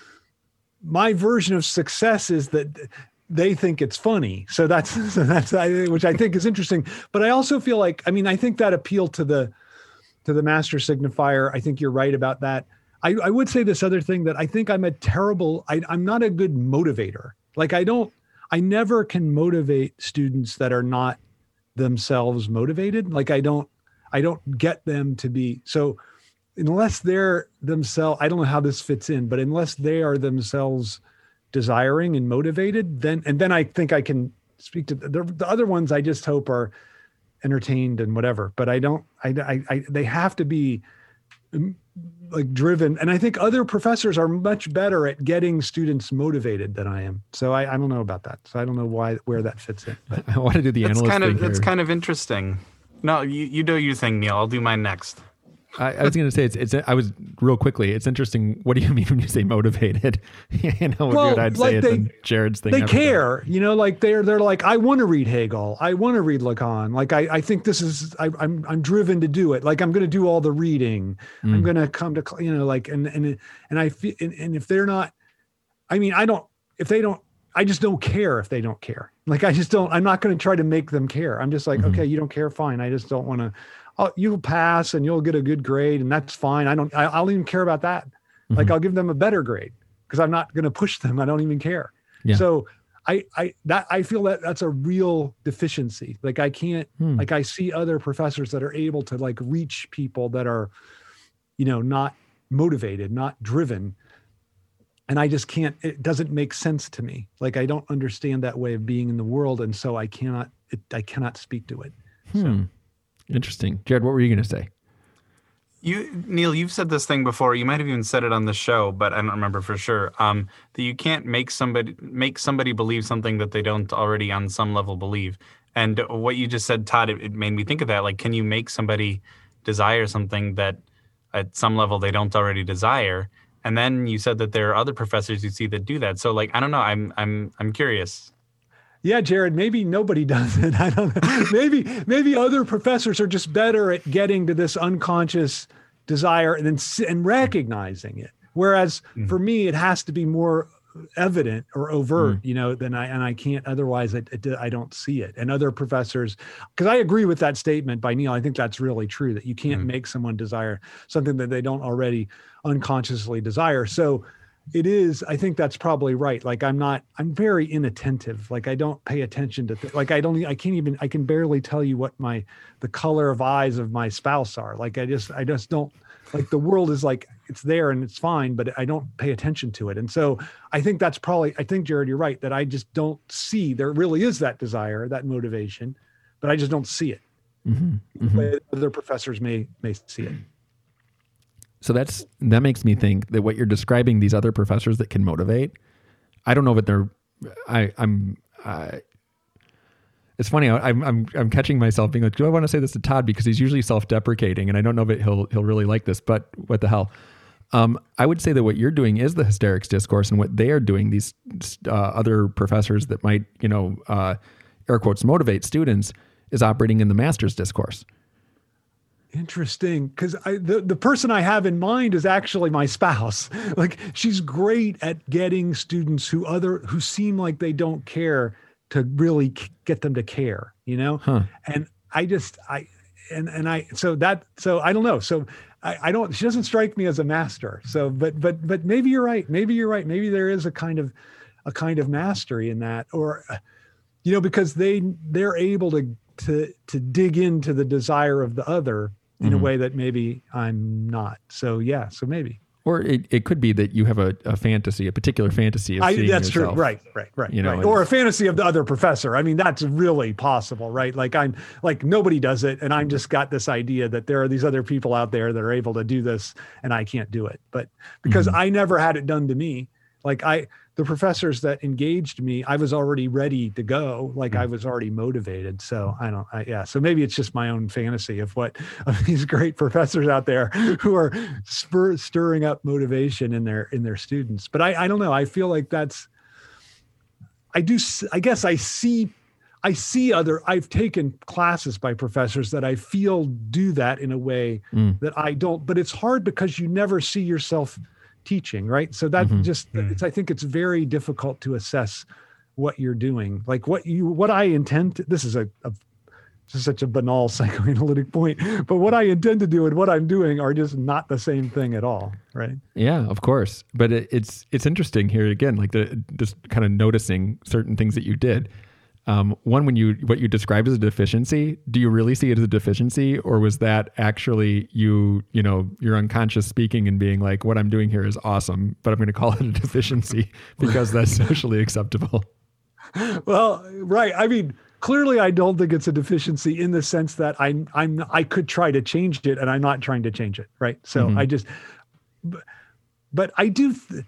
my version of success is that they think it's funny. So that's, so that's, which I think is interesting, but I also feel like, I mean, I think that appeal to the, to the master signifier. I think you're right about that. I, I would say this other thing, that I think I'm a terrible, I, I'm not a good motivator. Like I don't, I never can motivate students that are not themselves motivated. Like I don't, I don't get them to be, so unless they're themselves, I don't know how this fits in, but unless they are themselves desiring and motivated, then, and then I think I can speak to the, the other ones. I just hope are entertained and whatever, but I don't, I, I, I they have to be like driven. And I think other professors are much better at getting students motivated than I am. So I, I don't know about that. So I don't know why, where that fits in. But. I want to do the it's analyst kind of, thing It's here. kind of interesting. No, you, you do your thing, Neil. I'll do mine next. I, I was going to say, it's, it's, I was real quickly. It's interesting. What do you mean when you say motivated? You know, well, good I'd like say it's they, Jared's thing. They care, you know, like they're, they're like, I want to read Hegel. I want to read Lacan. Like, I, I think this is, I, I'm, I'm driven to do it. Like, I'm going to do all the reading. Mm. I'm going to come to, you know, like, and, and, and I feel, and, and if they're not, I mean, I don't, if they don't, I just don't care if they don't care. Like, I just don't, I'm not going to try to make them care. I'm just like, mm-hmm. okay, you don't care. Fine. I just don't want to, oh, you'll pass and you'll get a good grade and that's fine. I don't, I, I don't even care about that. Mm-hmm. Like I'll give them a better grade because I'm not going to push them. I don't even care. Yeah. So I, I, that, I feel that that's a real deficiency. Like I can't, hmm. like I see other professors that are able to like reach people that are, you know, not motivated, not driven. And I just can't, it doesn't make sense to me. Like I don't understand that way of being in the world. And so I cannot, it, I cannot speak to it. Hmm. So. Interesting. Jared, what were you going to say? You, Neil, you've said this thing before. You might have even said it on the show, but I don't remember for sure. Um, that you can't make somebody make somebody believe something that they don't already on some level believe. And what you just said, Todd, it, it made me think of that. Like, can you make somebody desire something that at some level they don't already desire? And then you said that there are other professors you see that do that. So, like, I don't know. I'm I'm I'm curious. Yeah, Jared, maybe nobody does it. I don't know. Maybe, maybe other professors are just better at getting to this unconscious desire and then and recognizing it. Whereas mm-hmm. for me, it has to be more evident or overt, mm. you know, than I, and I can't, otherwise I, I don't see it. And other professors, because I agree with that statement by Neil. I think that's really true, that you can't mm. make someone desire something that they don't already unconsciously desire. So it is, I think that's probably right. Like I'm not, I'm very inattentive. Like I don't pay attention to, th- like I don't, I can't even, I can barely tell you what my, the color of eyes of my spouse are. Like I just, I just don't, like the world is like, it's there and it's fine, but I don't pay attention to it. And so I think that's probably, I think Jared, you're right, that I just don't see, there really is that desire, that motivation, but I just don't see it. Mm-hmm. Mm-hmm. Other professors may, may see it. So that's, that makes me think that what you're describing, these other professors that can motivate, I don't know if they're, I, I'm, I, it's funny. I, I'm, I'm, I'm catching myself being like, do I want to say this to Todd? Because he's usually self-deprecating and I don't know if he'll, he'll really like this, but what the hell? Um, I would say that what you're doing is the hysterics discourse, and what they are doing, these uh, other professors that might, you know, uh, air quotes, motivate students, is operating in the master's discourse. Interesting, because I the, the person I have in mind is actually my spouse. Like she's great at getting students who other who seem like they don't care to really k- get them to care, you know? Huh. And I just I and and I so that so I don't know. So I, I don't she doesn't strike me as a master. So but but but maybe you're right. Maybe you're right. Maybe there is a kind of a kind of mastery in that, or you know, because they they're able to to to dig into the desire of the other in mm-hmm. a way that maybe I'm not. So yeah, so maybe. Or it, it could be that you have a, a fantasy, a particular fantasy of I, seeing that's yourself. true. Right, right, right. You know, right. Or a fantasy of the other professor. I mean, that's really possible, right? Like I'm like nobody does it. And I'm just got this idea that there are these other people out there that are able to do this and I can't do it. But because mm-hmm. I never had it done to me, like I, the professors that engaged me, I was already ready to go. Like mm-hmm. I was already motivated. So I don't, I, yeah. So maybe it's just my own fantasy of what, of these great professors out there who are spur, stirring up motivation in their, in their students. But I, I don't know. I feel like that's, I do, I guess I see, I see other, I've taken classes by professors that I feel do that in a way mm. that I don't, but it's hard because you never see yourself teaching, right? So that mm-hmm. just, it's, I think it's very difficult to assess what you're doing. Like what you, what I intend to, this is a, a this is such a banal psychoanalytic point, but what I intend to do and what I'm doing are just not the same thing at all, right? Yeah, of course. But it, it's, it's interesting here again, like the, just kind of noticing certain things that you did. Um, one, when you, what you described as a deficiency, do you really see it as a deficiency, or was that actually you, you know, your unconscious speaking and being like, what I'm doing here is awesome, but I'm going to call it a deficiency because that's socially acceptable? Well, right. I mean, clearly I don't think it's a deficiency in the sense that I'm, I'm, I could try to change it and I'm not trying to change it. Right. So mm-hmm. I just, but, but I do, th-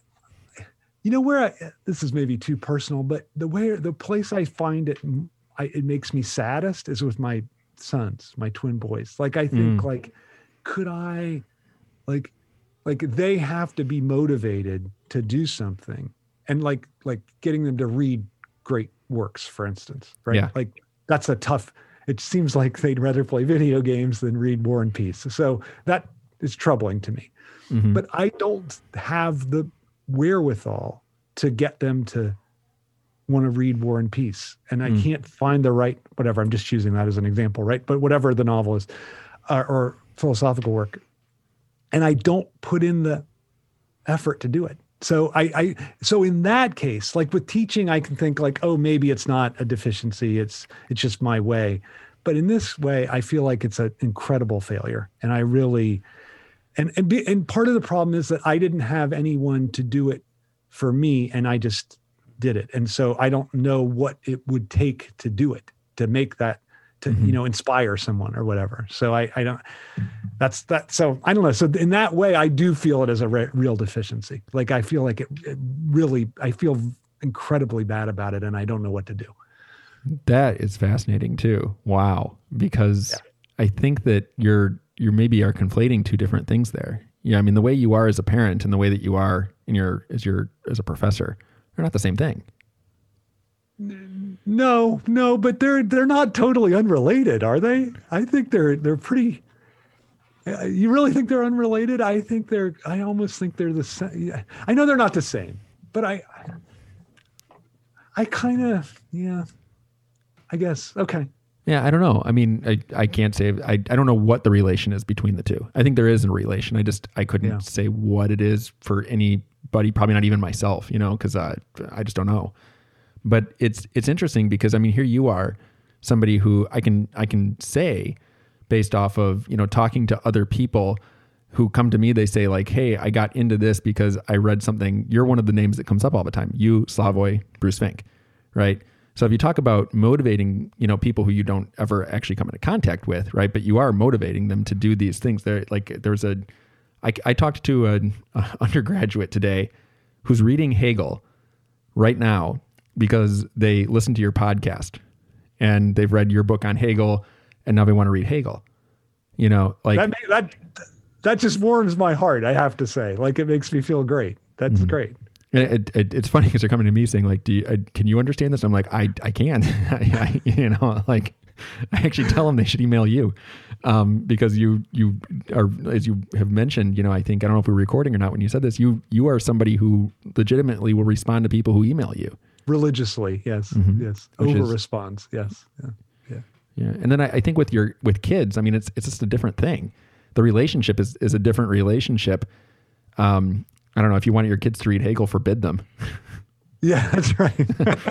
You know where I, this is maybe too personal, but the way, the place I find it, I, it makes me saddest is with my sons, my twin boys. Like, I think mm. like, could I like, like they have to be motivated to do something and like, like getting them to read great works, for instance, right? Yeah. Like that's a tough, it seems like they'd rather play video games than read War and Peace. So that is troubling to me, mm-hmm. but I don't have the wherewithal to get them to want to read War and Peace. And I mm. can't find the right, whatever, I'm just choosing that as an example, right? But whatever the novel is, uh, or philosophical work. And I don't put in the effort to do it. So I, I, so in that case, like with teaching, I can think like, oh, maybe it's not a deficiency. It's, it's just my way. But in this way, I feel like it's an incredible failure. And I really, And and, be, and part of the problem is that I didn't have anyone to do it for me, and I just did it. And so I don't know what it would take to do it, to make that, to mm-hmm. you know, inspire someone or whatever. So I, I don't. That's that. So I don't know. So in that way, I do feel it as a re- real deficiency. Like I feel like it, it really. I feel incredibly bad about it, and I don't know what to do. That is fascinating too. Wow, because yeah. I think that you're. you maybe are conflating two different things there. Yeah. I mean, the way you are as a parent and the way that you are in your, as your, as a professor are not the same thing. No, no, but they're, they're not totally unrelated, are they? I think they're, they're pretty, you really think they're unrelated? I think they're, I almost think they're the same. I know they're not the same, but I, I kind of, yeah, I guess. Okay. Yeah, I don't know. I mean, I, I can't say, I, I don't know what the relation is between the two. I think there is a relation. I just, I couldn't yeah. say what it is for anybody, probably not even myself, you know, because I, I just don't know. But it's, it's interesting because, I mean, here you are, somebody who I can, I can say based off of, you know, talking to other people who come to me, they say like, hey, I got into this because I read something. You're one of the names that comes up all the time. You, Slavoj, Bruce Fink, right? So if you talk about motivating, you know, people who you don't ever actually come into contact with, right? But you are motivating them to do these things. There, like there's a, I, I talked to an undergraduate today who's reading Hegel right now because they listened to your podcast and they've read your book on Hegel and now they want to read Hegel. You know, like that, that, that just warms my heart. I have to say, like, it makes me feel great. That's mm-hmm. great. It, it, it's funny because they're coming to me saying like, do you, uh, can you understand this? I'm like, I, I can, I, I, you know, like I actually tell them they should email you um, because you, you are, as you have mentioned, you know, I think, I don't know if we're recording or not when you said this, you, you are somebody who legitimately will respond to people who email you. Religiously. Yes. Mm-hmm. Yes. Which Over is, responds. Yes. Yeah. Yeah. Yeah. And then I, I think with your, with kids, I mean, it's, it's just a different thing. The relationship is, is a different relationship. Um, I don't know, if you want your kids to read Hegel, forbid them. Yeah, that's right.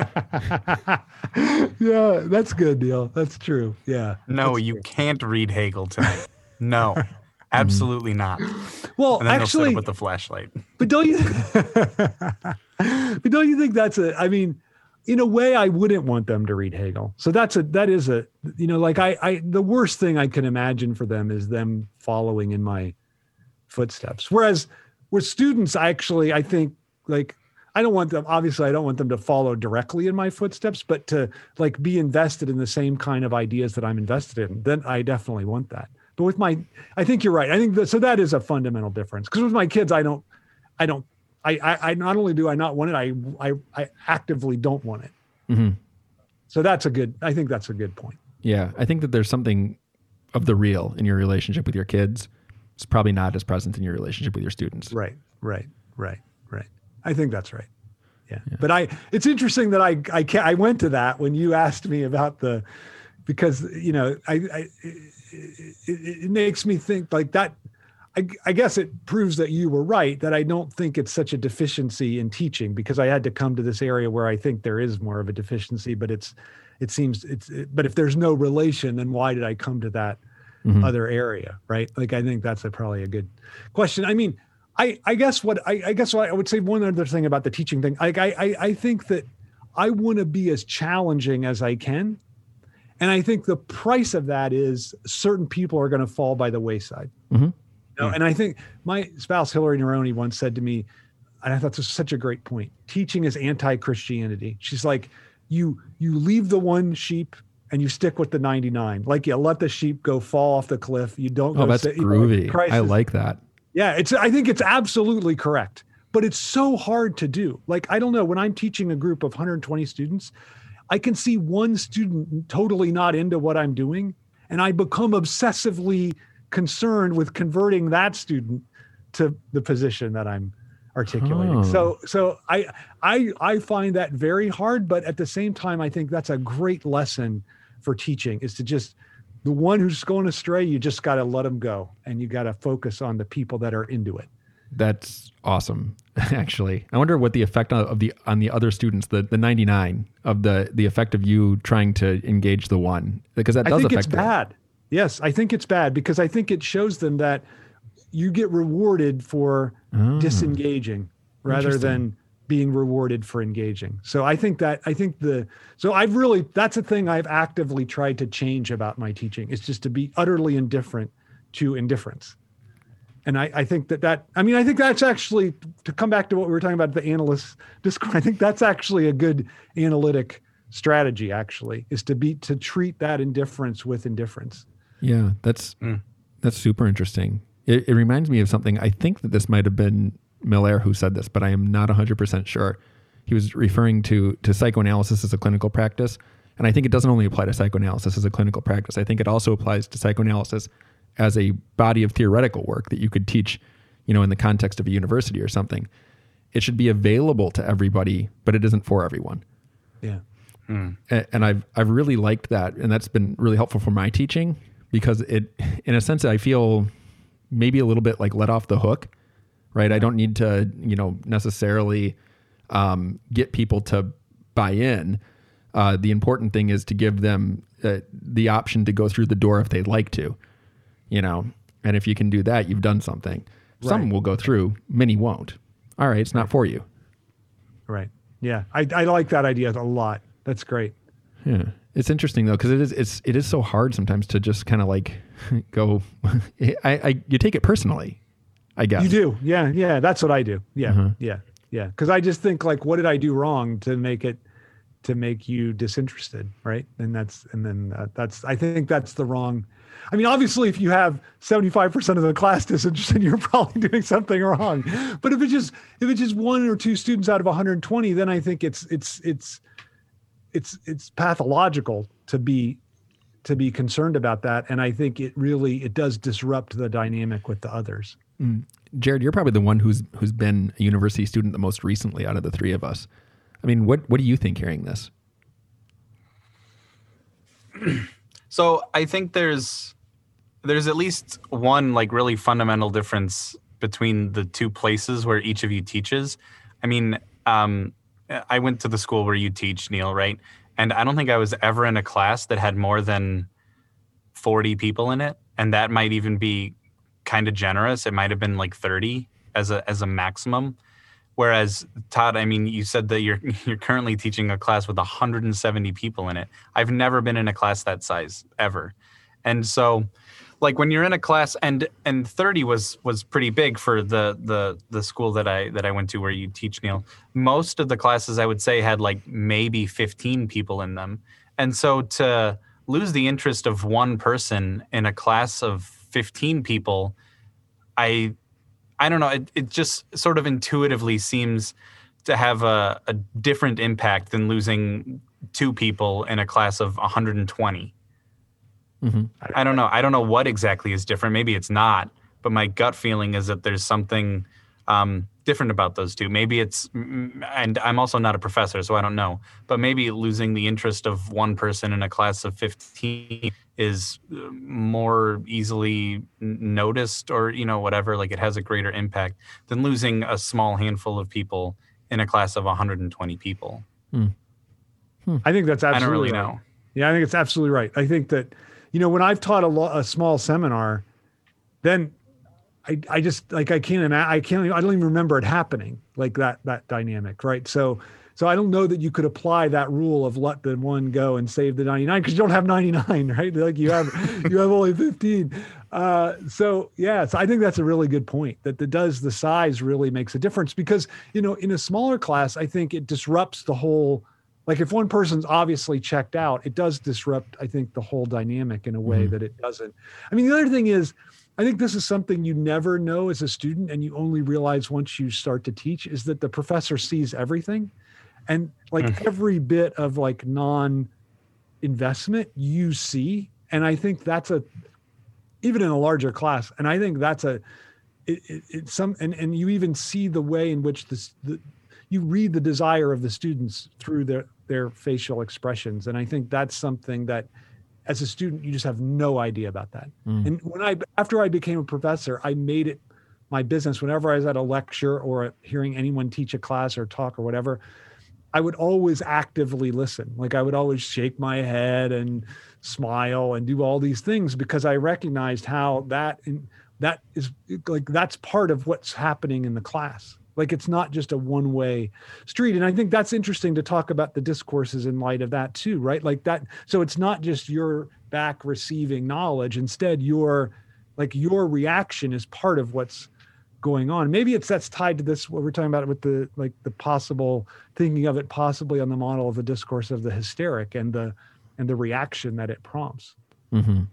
Yeah, that's good, Neil. That's true. Yeah. No, that's you true. Can't read Hegel tonight. No, absolutely not. Well, and then actually, they'll sit up with the flashlight. But don't you? But don't you think that's a? I mean, in a way, I wouldn't want them to read Hegel. So that's a. That is a. You know, like I. I the worst thing I can imagine for them is them following in my footsteps. Whereas with students, actually, I think like I don't want them. Obviously, I don't want them to follow directly in my footsteps, but to like be invested in the same kind of ideas that I'm invested in. Then I definitely want that. But with my, I think you're right. I think that, so that is a fundamental difference. Because with my kids, I don't, I don't, I, I, I not only do I not want it, I, I, I actively don't want it. Mm-hmm. So that's a good, I think that's a good point. Yeah. I think that there's something of the real in your relationship with your kids. It's probably not as present in your relationship with your students. Right, right, right, right. I think that's right. Yeah. yeah. But I, it's interesting that I, I, ca- I went to that when you asked me about the, because, you know, I, I it, it, it makes me think like that. I, I guess it proves that you were right, that I don't think it's such a deficiency in teaching, because I had to come to this area where I think there is more of a deficiency, but it's, it seems it's, it, but if there's no relation, then why did I come to that mm-hmm. other area? Right. Like, I think that's a, probably a good question. I mean, I, I guess what I, I guess what I would say one other thing about the teaching thing. Like, I, I, I think that I want to be as challenging as I can. And I think the price of that is certain people are going to fall by the wayside. Mm-hmm. You know, and I think my spouse, Hillary Neroni, once said to me, and I thought this was such a great point, teaching is anti-Christianity. She's like, you you leave the one sheep and you stick with the ninety-nine. Like, you let the sheep go fall off the cliff. You don't go. Oh, that's sit, groovy. You know, I like that. Yeah, it's. I think it's absolutely correct. But it's so hard to do. Like, I don't know, when I'm teaching a group of one hundred twenty students, I can see one student totally not into what I'm doing, and I become obsessively concerned with converting that student to the position that I'm articulating. Oh. So, so I, I, I find that very hard, but at the same time, I think that's a great lesson for teaching, is to just, the one who's going astray, you just got to let them go, and you got to focus on the people that are into it. That's awesome. Actually, I wonder what the effect of the on the other students, the the ninety-nine, of the the effect of you trying to engage the one, because that does I think affect it's bad. Them. Yes, I think it's bad, because I think it shows them that you get rewarded for oh, disengaging rather than being rewarded for engaging. So I think that I think the so I've really that's a thing I've actively tried to change about my teaching. It's just to be utterly indifferent to indifference. And I, I think that that, I mean, I think that's actually, to come back to what we were talking about, the analyst discourse, I think that's actually a good analytic strategy, actually, is to be, to treat that indifference with indifference. Yeah, that's, mm. that's super interesting. It, it reminds me of something. I think that this might have been Miller who said this, but I am not one hundred percent sure. He was referring to, to psychoanalysis as a clinical practice. And I think it doesn't only apply to psychoanalysis as a clinical practice. I think it also applies to psychoanalysis as a body of theoretical work that you could teach, you know, in the context of a university or something. It should be available to everybody, but it isn't for everyone. Yeah. Hmm. And I've, I've really liked that. And that's been really helpful for my teaching, because it, in a sense, I feel maybe a little bit like let off the hook, right? I don't need to, you know, necessarily um, get people to buy in. Uh, the important thing is to give them uh, the option to go through the door if they'd like to. You know, and if you can do that, you've done something. Right. Some will go through, many won't. All right, it's not for you. Right. Yeah, I, I like that idea a lot. That's great. Yeah, it's interesting though, because it is it's it is so hard sometimes to just kind of like go. I, I you take it personally, I guess. You do. Yeah, yeah. That's what I do. Yeah, uh-huh. yeah, yeah. Because I just think like, what did I do wrong to make it to make you disinterested, right? And that's and then uh, that's I think that's the wrong. I mean, obviously, if you have seventy-five percent of the class disinterested, you're probably doing something wrong. But if it's just if it's just one or two students out of one hundred twenty, then I think it's it's it's it's it's pathological to be to be concerned about that. And I think it really it does disrupt the dynamic with the others. Mm. Jared, you're probably the one who's who's been a university student the most recently out of the three of us. I mean, what what do you think hearing this? So I think there's there's at least one like really fundamental difference between the two places where each of you teaches. I mean, um, I went to the school where you teach, Neil, right? And I don't think I was ever in a class that had more than forty people in it. And that might even be kind of generous. It might have been like thirty as a as a maximum. Whereas Todd, I mean, you said that you're you're currently teaching a class with one hundred seventy people in it. I've never been in a class that size ever. And so like when you're in a class and and thirty was was pretty big for the the the school that I that I went to where you teach, Neil. Most of the classes I would say had like maybe fifteen people in them. And so to lose the interest of one person in a class of fifteen people, I I don't know, it, it just sort of intuitively seems to have a, a different impact than losing two people in a class of one hundred twenty. Mm-hmm. I don't know. I don't know what exactly is different. Maybe it's not, but my gut feeling is that there's something um, different about those two. Maybe it's, and I'm also not a professor, so I don't know, but maybe losing the interest of one person in a class of fifteen is more easily noticed or, you know, whatever, like it has a greater impact than losing a small handful of people in a class of one hundred twenty people. Hmm. Hmm. I think that's absolutely I don't really right. know. Yeah, I think it's absolutely right. I think that, you know, when I've taught a, lo- a small seminar, then I, I just like, I can't, ima- I can't, I don't even remember it happening like that, that dynamic. Right. So, so I don't know that you could apply that rule of let the one go and save the ninety-nine because you don't have ninety-nine, right? Like you have, you have only fifteen. Uh, so yeah, so I think that's a really good point that the does the size really makes a difference because, you know, in a smaller class, I think it disrupts the whole, like if one person's obviously checked out, it does disrupt, I think, the whole dynamic in a way mm-hmm. that it doesn't. I mean, the other thing is, I think this is something you never know as a student and you only realize once you start to teach is that the professor sees everything. And like mm-hmm. every bit of like non-investment you see. And I think that's a, even in a larger class, and I think that's a, it, it, it's some, and, and you even see the way in which this, the, you read the desire of the students through their, their facial expressions. And I think that's something that as a student, you just have no idea about that. Mm. And when I, after I became a professor, I made it my business. Whenever I was at a lecture or hearing anyone teach a class or talk or whatever, I would always actively listen. Like I would always shake my head and smile and do all these things because I recognized how that, that is like, that's part of what's happening in the class. Like it's not just a one-way street. And I think that's interesting to talk about the discourses in light of that too, right? Like that. So it's not just your back receiving knowledge. Instead, your like your reaction is part of what's going on. Maybe it's that's tied to this, what we're talking about with the like the possible thinking of it possibly on the model of the discourse of the hysteric and the and the reaction that it prompts. Mm-hmm.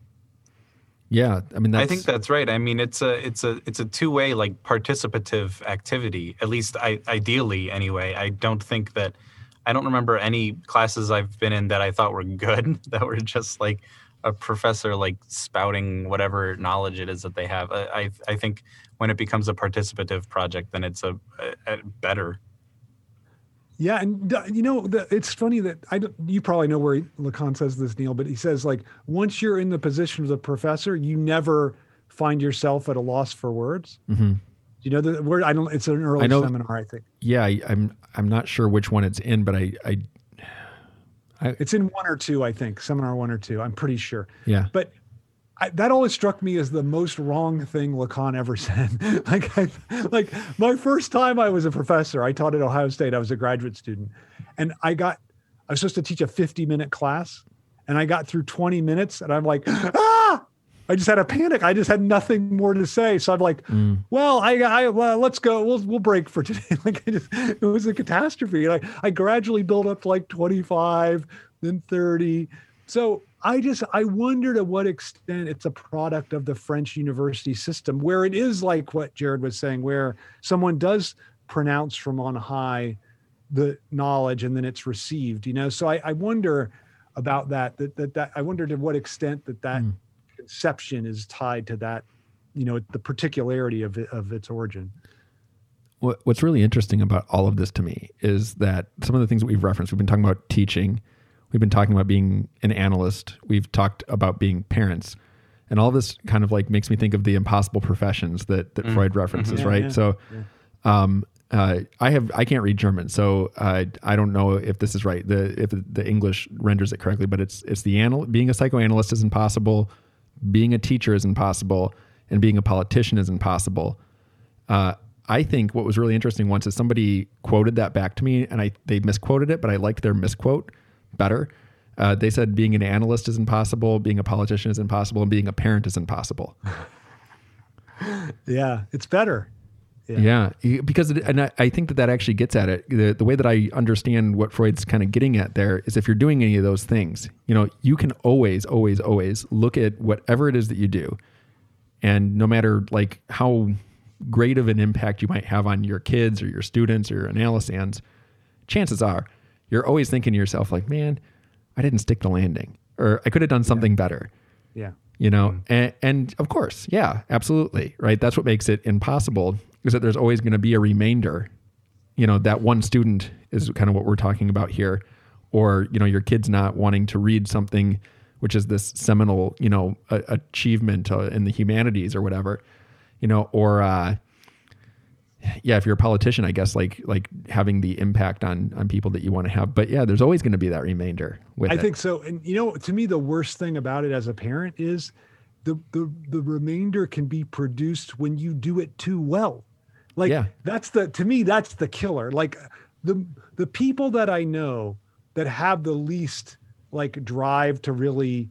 Yeah, I mean, that's... I think that's right. I mean, it's a it's a it's a two way like participative activity. At least, I, ideally, anyway. I don't think that I don't remember any classes I've been in that I thought were good that were just like a professor like spouting whatever knowledge it is that they have. I I, I think when it becomes a participative project, then it's a, a, a better. Yeah, and you know, the, it's funny that I don't, you probably know where he, Lacan says this, Neil, but he says like once you're in the position of the professor, you never find yourself at a loss for words. Mm-hmm. You know the word? I don't. It's an early I know, seminar, I think. Yeah, I, I'm. I'm not sure which one it's in, but I, I, I. It's in one or two, I think. Seminar one or two. I'm pretty sure. Yeah. But I, that always struck me as the most wrong thing Lacan ever said. like, I, like my first time I was a professor, I taught at Ohio State. I was a graduate student, and I got. I was supposed to teach a fifty minute class, and I got through twenty minutes, and I'm like, ah. I just had a panic. I just had nothing more to say. So I'm like, mm. well, I, I, well, let's go. We'll, we'll break for today. Like I just, it was a catastrophe. And I, I gradually built up to like twenty-five, then thirty. So I just, I wonder to what extent it's a product of the French university system where it is like what Jared was saying, where someone does pronounce from on high the knowledge and then it's received, you know? So I, I wonder about that, that, that, that, I wonder to what extent that that, mm. conception is tied to that, you know, the particularity of it, of its origin. What, what's really interesting about all of this to me is that some of the things that we've referenced, we've been talking about teaching, we've been talking about being an analyst, we've talked about being parents, and all this kind of like makes me think of the impossible professions that, that mm. Freud references, mm-hmm. right? Yeah, so, yeah. um, uh, I have, I can't read German, so uh, I don't know if this is right. The, if the English renders it correctly, but it's, it's the anal, being a psychoanalyst is impossible. Being a teacher is impossible, and being a politician is impossible. Uh, I think what was really interesting once is somebody quoted that back to me, and I they misquoted it, but I liked their misquote better. Uh, they said being an analyst is impossible, being a politician is impossible, and being a parent is impossible. Yeah, it's better. Yeah, yeah because it, and I, I think that that actually gets at it. The, the way that I understand what Freud's kind of getting at there is if you're doing any of those things, you know, you can always, always, always look at whatever it is that you do, and no matter like how great of an impact you might have on your kids or your students or your analysands, chances are you're always thinking to yourself like, man, I didn't stick the landing, or I could have done something yeah. better. Yeah. You know, mm-hmm. and, and of course, yeah, absolutely. Right. That's what makes it impossible, is that there's always going to be a remainder. You know, that one student is kind of what we're talking about here, or, you know, your kid's not wanting to read something, which is this seminal, you know, a, achievement uh, in the humanities or whatever. You know, or, uh, yeah, if you're a politician, I guess like, like having the impact on, on people that you want to have, but yeah, there's always going to be that remainder with I it. think so. And you know, to me, the worst thing about it as a parent is the, the, the remainder can be produced when you do it too well. Like yeah. that's the, to me, that's the killer. Like the, the people that I know that have the least like drive to really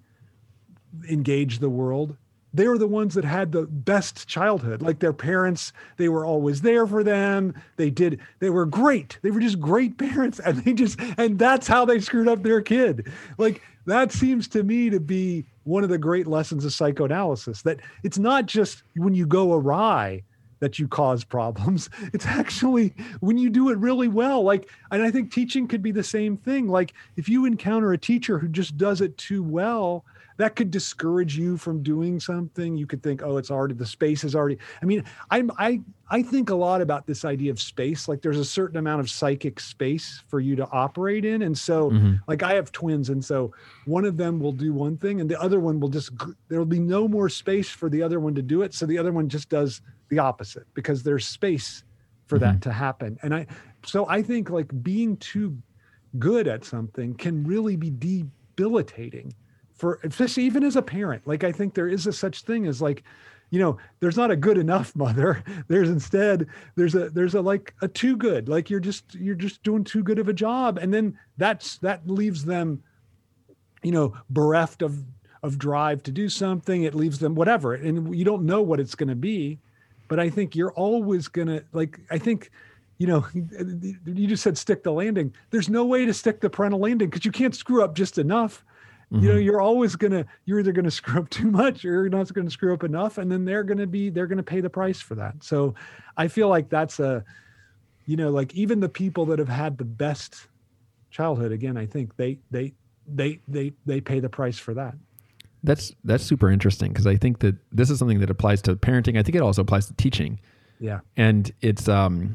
engage the world, they were the ones that had the best childhood. Like their parents, they were always there for them. They did, they were great. They were just great parents. And they just, and that's how they screwed up their kid. Like that seems to me to be one of the great lessons of psychoanalysis, that it's not just when you go awry that you cause problems. It's actually when you do it really well. Like, and I think teaching could be the same thing. Like if you encounter a teacher who just does it too well, that could discourage you from doing something. You could think, oh, it's already, the space is already, I mean, I'm, I, I think a lot about this idea of space. Like there's a certain amount of psychic space for you to operate in. And so mm-hmm. like I have twins. And so one of them will do one thing and the other one will just, there'll be no more space for the other one to do it. So the other one just does the opposite because there's space for mm-hmm. that to happen. And I, so I think like being too good at something can really be debilitating. For especially even as a parent. Like I think there is a such thing as like, you know, there's not a good enough mother. There's instead, there's a, there's a, like a too good, like you're just, you're just doing too good of a job. And then that's, that leaves them, you know, bereft of, of drive to do something. It leaves them whatever. And you don't know what it's going to be, but I think you're always going to like, I think, you know, you just said stick the landing. There's no way to stick the parental landing because you can't screw up just enough. Mm-hmm. You know, you're always going to, you're either going to screw up too much or you're not going to screw up enough. And then they're going to be, they're going to pay the price for that. So I feel like that's a, you know, like even the people that have had the best childhood, again, I think they, they, they, they, they pay the price for that. That's, that's super interesting. Cause I think that this is something that applies to parenting. I think it also applies to teaching. Yeah. And it's, um,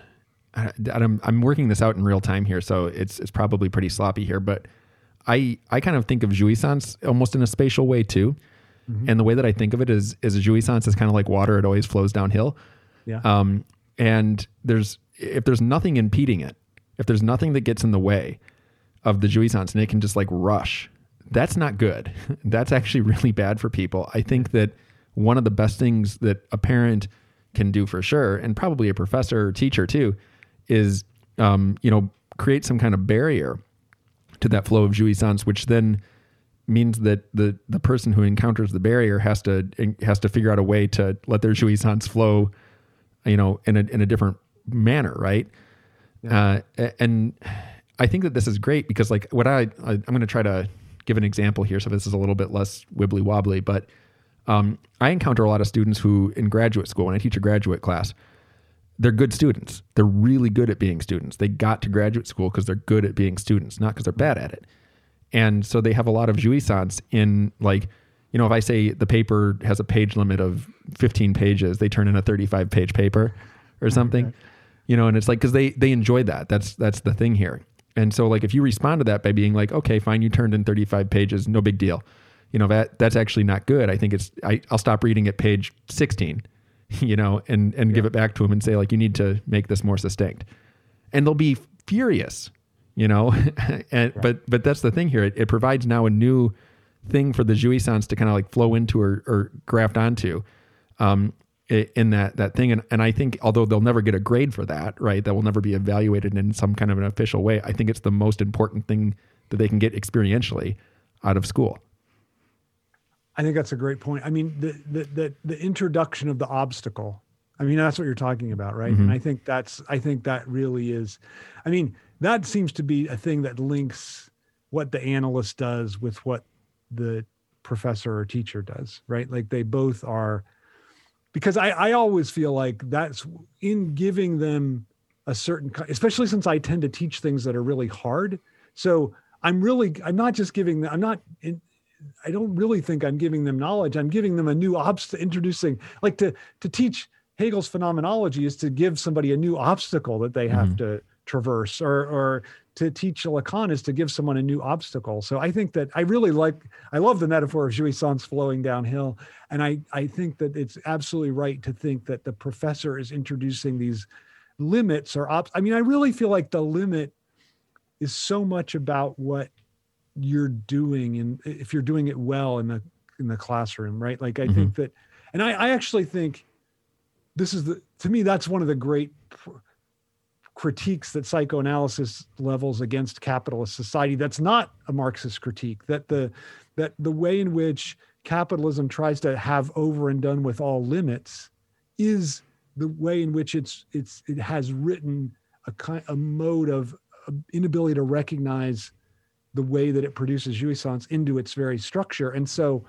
I, I'm, I'm working this out in real time here. So it's, it's probably pretty sloppy here, but I, I kind of think of jouissance almost in a spatial way too. Mm-hmm. And the way that I think of it is, is a jouissance is kind of like water. It always flows downhill. Yeah. Um, and there's, if there's nothing impeding it, if there's nothing that gets in the way of the jouissance and it can just like rush, that's not good. That's actually really bad for people. I think that one of the best things that a parent can do for sure, and probably a professor or teacher too, is, um, you know, create some kind of barrier to that flow of jouissance, which then means that the the person who encounters the barrier has to has to figure out a way to let their jouissance flow, you know, in a in a different manner, right? Yeah. Uh, and I think that this is great because, like, what I, I I'm going to try to give an example here, so this is a little bit less wibbly wobbly, but um, I encounter a lot of students who, in graduate school, when I teach a graduate class, they're good students. They're really good at being students. They got to graduate school because they're good at being students, not because they're bad at it. And so they have a lot of jouissance in, like, you know, if I say the paper has a page limit of fifteen pages, they turn in a thirty-five page paper or something, okay. you know, and it's like, because they, they enjoy that. That's, that's the thing here. And so, like, if you respond to that by being like, okay, fine, you turned in thirty-five pages, no big deal. You know, that that's actually not good. I think it's, I, I'll stop reading at page sixteen. You know, and, and yeah. give it back to them and say, like, you need to make this more succinct. And they'll be furious, you know, and, right. but, but that's the thing here. It, it provides now a new thing for the jouissance to kind of like flow into or, or graft onto. um, in that that thing. And, and I think, although they'll never get a grade for that, right, that will never be evaluated in some kind of an official way, I think it's the most important thing that they can get experientially out of school. I think that's a great point. I mean, the the the, the introduction of the obstacle, I mean, that's what you're talking about, right? Mm-hmm. And I think that's, I think that really is, I mean, that seems to be a thing that links what the analyst does with what the professor or teacher does, right? Like they both are, because I, I always feel like that's in giving them a certain, especially since I tend to teach things that are really hard. So I'm really, I'm not just giving them, I'm not, in, I don't really think I'm giving them knowledge. I'm giving them a new obstacle, introducing, like to, to teach Hegel's phenomenology is to give somebody a new obstacle that they have mm-hmm. to traverse, or, or to teach Lacan is to give someone a new obstacle. So I think that I really like, I love the metaphor of jouissance flowing downhill. And I, I think that it's absolutely right to think that the professor is introducing these limits or, op- I mean, I really feel like the limit is so much about what you're doing, and if you're doing it well in the, in the classroom, right? Like I mm-hmm. think that, and I, I actually think this is the, to me, that's one of the great pr- critiques that psychoanalysis levels against capitalist society. That's not a Marxist critique, that the, that the way in which capitalism tries to have over and done with all limits is the way in which it's, it's, it has written a kind, a mode of inability to recognize the way that it produces jouissance into its very structure. And so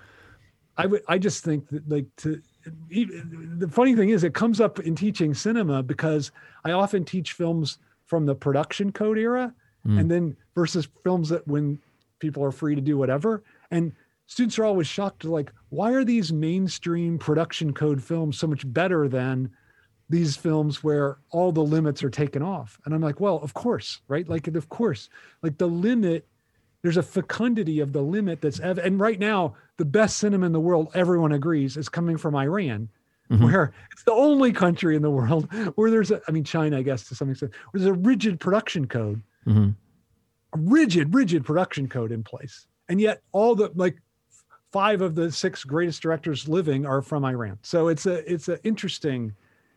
I would, I just think that like to, even, the funny thing is it comes up in teaching cinema because I often teach films from the production code era mm. and then versus films that when people are free to do whatever. And students are always shocked, like, why are these mainstream production code films so much better than these films where all the limits are taken off? And I'm like, well, of course, right? Like, of course, like the limit, there's a fecundity of the limit that's, ev- and right now, the best cinema in the world, everyone agrees, is coming from Iran, mm-hmm. where it's the only country in the world where there's a, I mean, China, I guess, to some extent, where there's a rigid production code, mm-hmm. a rigid, rigid production code in place. And yet all the, like five of the six greatest directors living are from Iran. So it's a, it's an interesting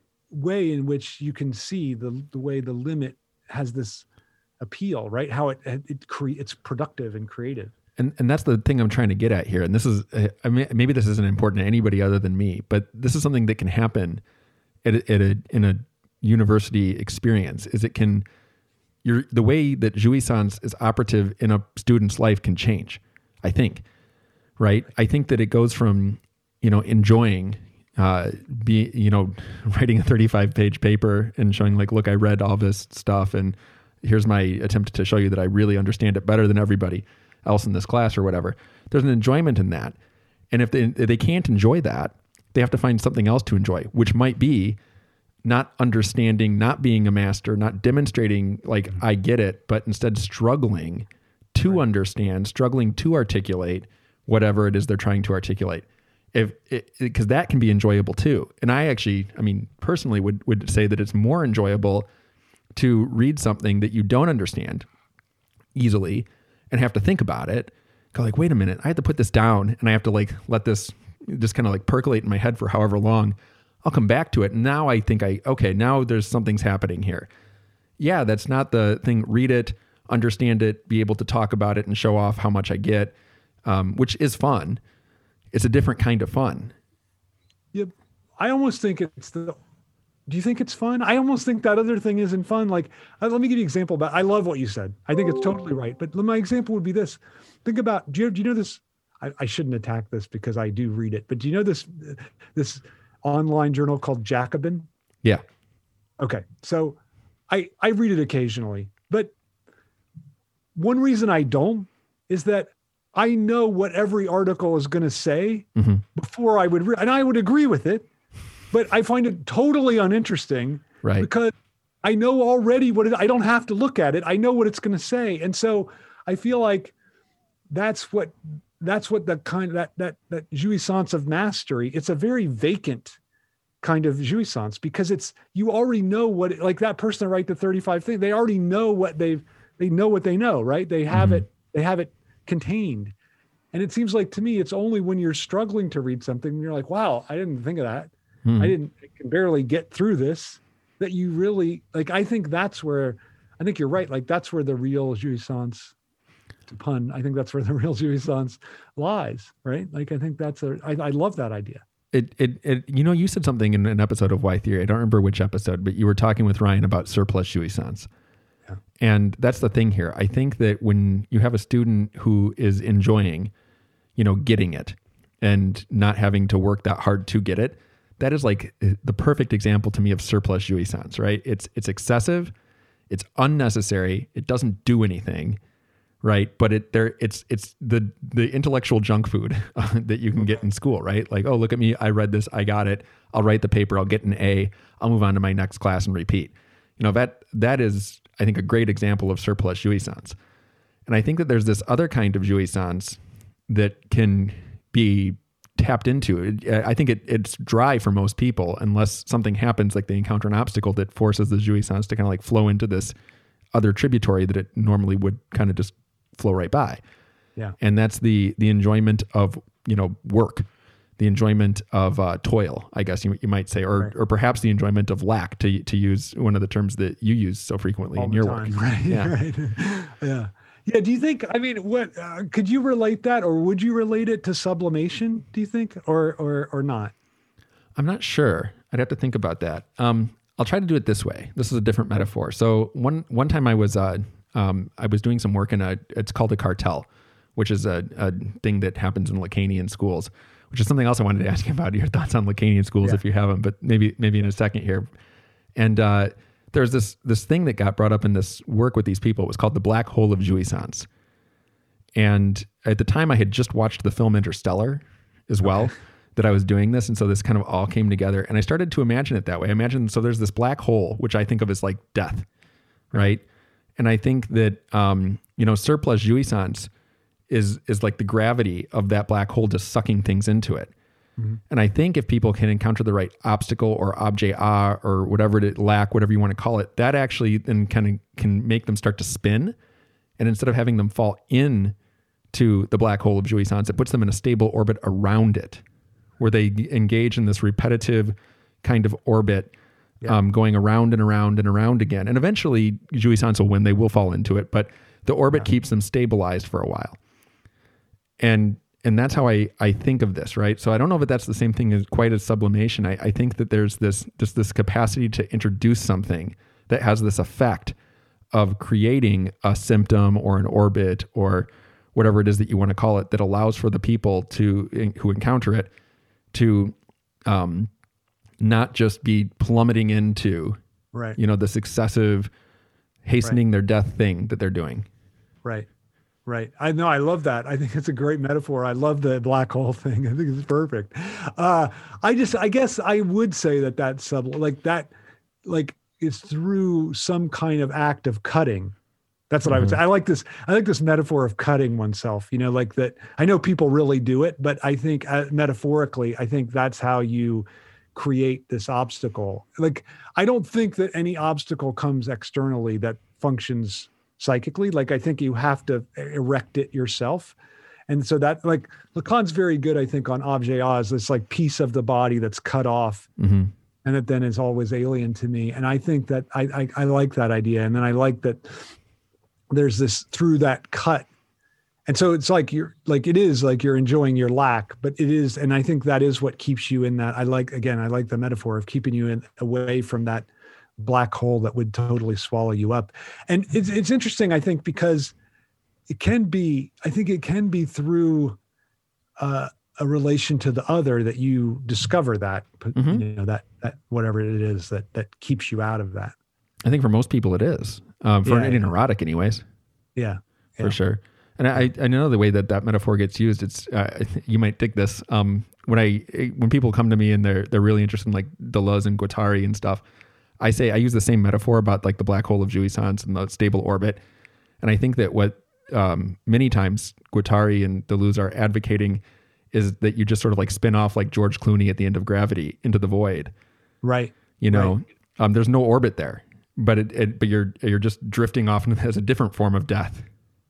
way in which you can see the, the way the limit has this appeal, right? How it it cre- it's productive and creative. And and that's the thing I'm trying to get at here. And this is, I mean, maybe this isn't important to anybody other than me, but this is something that can happen at a, at a in a university experience. Is it can, your the way that jouissance is operative in a student's life can change. I think, right? I think that it goes from, you know, enjoying. Uh, be you know, writing a thirty-five page paper and showing like, look, I read all this stuff and here's my attempt to show you that I really understand it better than everybody else in this class or whatever. There's an enjoyment in that. And if they, if they can't enjoy that, they have to find something else to enjoy, which might be not understanding, not being a master, not demonstrating like mm-hmm. I get it, but instead struggling to right. understand, struggling to articulate whatever it is they're trying to articulate. If because that can be enjoyable too. And I actually, I mean, personally would, would say that it's more enjoyable to read something that you don't understand easily and have to think about it. Go like, wait a minute, I have to put this down and I have to like, let this just kind of like percolate in my head for however long. I'll come back to it. Now I think I, okay, now there's something's happening here. Yeah, that's not the thing. Read it, understand it, be able to talk about it and show off how much I get, um, which is fun. It's a different kind of fun. Yeah, I almost think it's the, do you think it's fun? I almost think that other thing isn't fun. Like, uh, let me give you an example about, I love what you said. I think it's totally right. But my example would be this. Think about, do you, do you know this? I, I shouldn't attack this because I do read it, but do you know this, this online journal called Jacobin? Yeah. Okay. So I, I read it occasionally, but one reason I don't is that I know what every article is going to say mm-hmm. before I would read, and I would agree with it. But I find it totally uninteresting right. because I know already what it, I don't have to look at it. I know what it's going to say. And so I feel like that's what, that's what the kind of that, that, that jouissance of mastery, it's a very vacant kind of jouissance because it's, you already know what, it, like that person that write the thirty-five thing, they already know what they've, they know what they know, right? They have mm-hmm. it, they have it contained. And it seems like to me, it's only when you're struggling to read something, you're like, wow, I didn't think of that. Hmm. I didn't I can barely get through this. That you really like. I think that's where I think you're right. Like that's where the real jouissance, to pun. I think that's where the real jouissance lies. Right. Like I think that's a. I, I love that idea. It, it, it, you know, you said something in an episode of Y Theory. I don't remember which episode, but you were talking with Ryan about surplus jouissance. Yeah. And that's the thing here. I think that when you have a student who is enjoying, you know, getting it and not having to work that hard to get it, that is like the perfect example to me of surplus jouissance, right? It's, it's excessive. It's unnecessary. It doesn't do anything. Right. But it there it's it's the the intellectual junk food uh, that you can get in school. Right. Like, oh, look at me. I read this. I got it. I'll write the paper. I'll get an A. I'll move on to my next class and repeat. You know, that that is, I think, a great example of surplus jouissance. And I think that there's this other kind of jouissance that can be tapped into. I think it, it's dry for most people unless something happens, like they encounter an obstacle that forces the jouissance to kind of like flow into this other tributary that it normally would kind of just flow right by. Yeah. And that's the the enjoyment of, you know, work, the enjoyment of uh, toil, I guess you, you might say, or right. or perhaps the enjoyment of lack, to to use one of the terms that you use so frequently all in the your time. work. Right. Yeah. Right. Yeah. Yeah. Do you think, I mean, what, uh, could you relate that, or would you relate it to sublimation, do you think, or, or, or not? I'm not sure. I'd have to think about that. Um, I'll try to do it this way. This is a different metaphor. So one, one time I was, uh, Um, I was doing some work in a, it's called a cartel, which is a, a thing that happens in Lacanian schools, which is something else I wanted to ask you about, your thoughts on Lacanian schools, yeah. if you haven't, but maybe, maybe in a second here. And uh, there's this, this thing that got brought up in this work with these people. It was called the black hole of jouissance. And at the time I had just watched the film Interstellar as well, okay. that I was doing this. And so this kind of all came together and I started to imagine it that way. I imagine, so there's this black hole, which I think of as like death, right? And I think that, um, you know, surplus jouissance is is like the gravity of that black hole just sucking things into it. Mm-hmm. And I think if people can encounter the right obstacle or objet A or whatever it lack, whatever you want to call it, that actually then kind of can make them start to spin. And instead of having them fall in to the black hole of jouissance, it puts them in a stable orbit around it, where they engage in this repetitive kind of orbit. Yeah. Um, going around and around and around again. And eventually jouissance will win. They will fall into it, but the orbit yeah. keeps them stabilized for a while. And and that's how I, I think of this, right? So I don't know if that's the same thing as quite as sublimation. I, I think that there's this, this, this capacity to introduce something that has this effect of creating a symptom or an orbit or whatever it is that you want to call it, that allows for the people to who encounter it to um, not just be plummeting into, right. you know, this excessive hastening right. their death thing that they're doing. Right. Right. I know. I love that. I think it's a great metaphor. I love the black hole thing. I think it's perfect. Uh, I just, I guess I would say that that sub, like that, like is through some kind of act of cutting. That's what mm-hmm. I would say. I like this. I like this metaphor of cutting oneself, you know, like that. I know people really do it, but I think uh, metaphorically, I think that's how you create this obstacle. Like, I don't think that any obstacle comes externally that functions psychically. Like, I think you have to erect it yourself. And so that, like, Lacan's very good, I think, on objet A as this like piece of the body that's cut off mm-hmm. and that then is always alien to me. And I think that I, I, I like that idea. And then I like that there's this through that cut. And so it's like you're like, it is like you're enjoying your lack, but it is. And I think that is what keeps you in that. I like, again, I like the metaphor of keeping you in away from that black hole that would totally swallow you up. And it's, it's interesting, I think, because it can be, I think it can be through uh, a relation to the other that you discover that, mm-hmm. you know, that, that whatever it is that, that keeps you out of that. I think for most people it is, um, for yeah, an yeah. neurotic anyways. Yeah. For yeah. sure. And I, I know the way that that metaphor gets used. It's uh, you might dig this. Um, when I when people come to me and they're they're really interested in like Deleuze and Guattari and stuff, I say I use the same metaphor about like the black hole of jouissance and the stable orbit. And I think that what um, many times Guattari and Deleuze are advocating is that you just sort of like spin off like George Clooney at the end of Gravity into the void. Right. You know, right. Um, there's no orbit there, but it, it but you're you're just drifting off as a different form of death.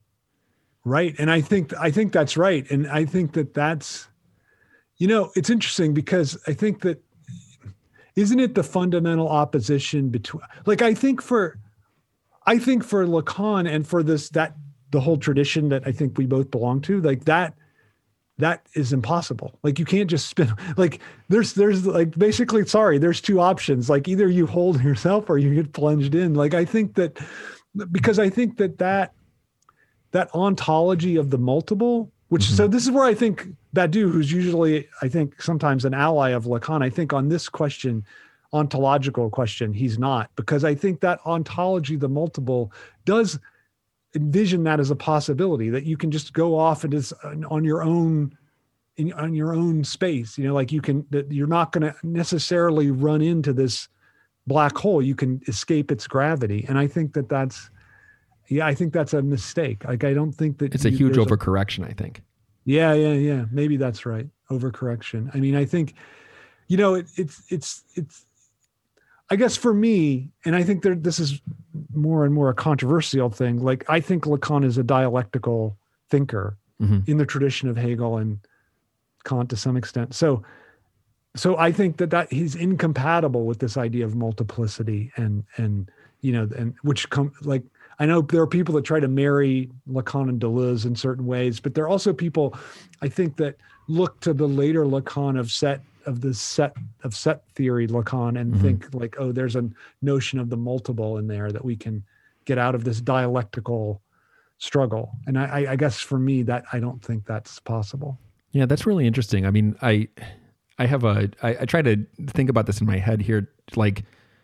Right. And I think, I think that's right. And I think that that's, you know, it's interesting because I think that isn't it the fundamental opposition between, like, I think for, I think for Lacan and for this, that the whole tradition that I think we both belong to, like that, that is impossible. Like you can't just spin, like there's, there's like basically, sorry, there's two options. Like either you hold yourself or you get plunged in. Like, I think that, because I think that that, that ontology of the multiple, which, mm-hmm. so this is where I think Badiou, who's usually, I think sometimes an ally of Lacan, I think on this question, ontological question, he's not, because I think that ontology, the multiple, does envision that as a possibility, that you can just go off and just on your own, in, on your own space, you know, like you can, that you're not going to necessarily run into this black hole. You can escape its gravity. And I think that that's, yeah, I think that's a mistake. Like, I don't think that it's a you, huge overcorrection, a, I think. Yeah, yeah, yeah. Maybe that's right. Overcorrection. I mean, I think, you know, it, it's, it's, it's, I guess for me, and I think there, this is more and more a controversial thing. Like, I think Lacan is a dialectical thinker mm-hmm. in the tradition of Hegel and Kant to some extent. So, so I think that that he's incompatible with this idea of multiplicity and, and, you know, and which come like, I know there are people that try to marry Lacan and Deleuze in certain ways, but there are also people, I think, that look to the later Lacan of set of the set of set theory Lacan and mm-hmm. think like, oh, there's a notion of the multiple in there that we can get out of this dialectical struggle. And I, I guess for me, that I don't think that's possible. Yeah, that's really interesting. I mean, I I have a I, I try to think about this in my head here. Like,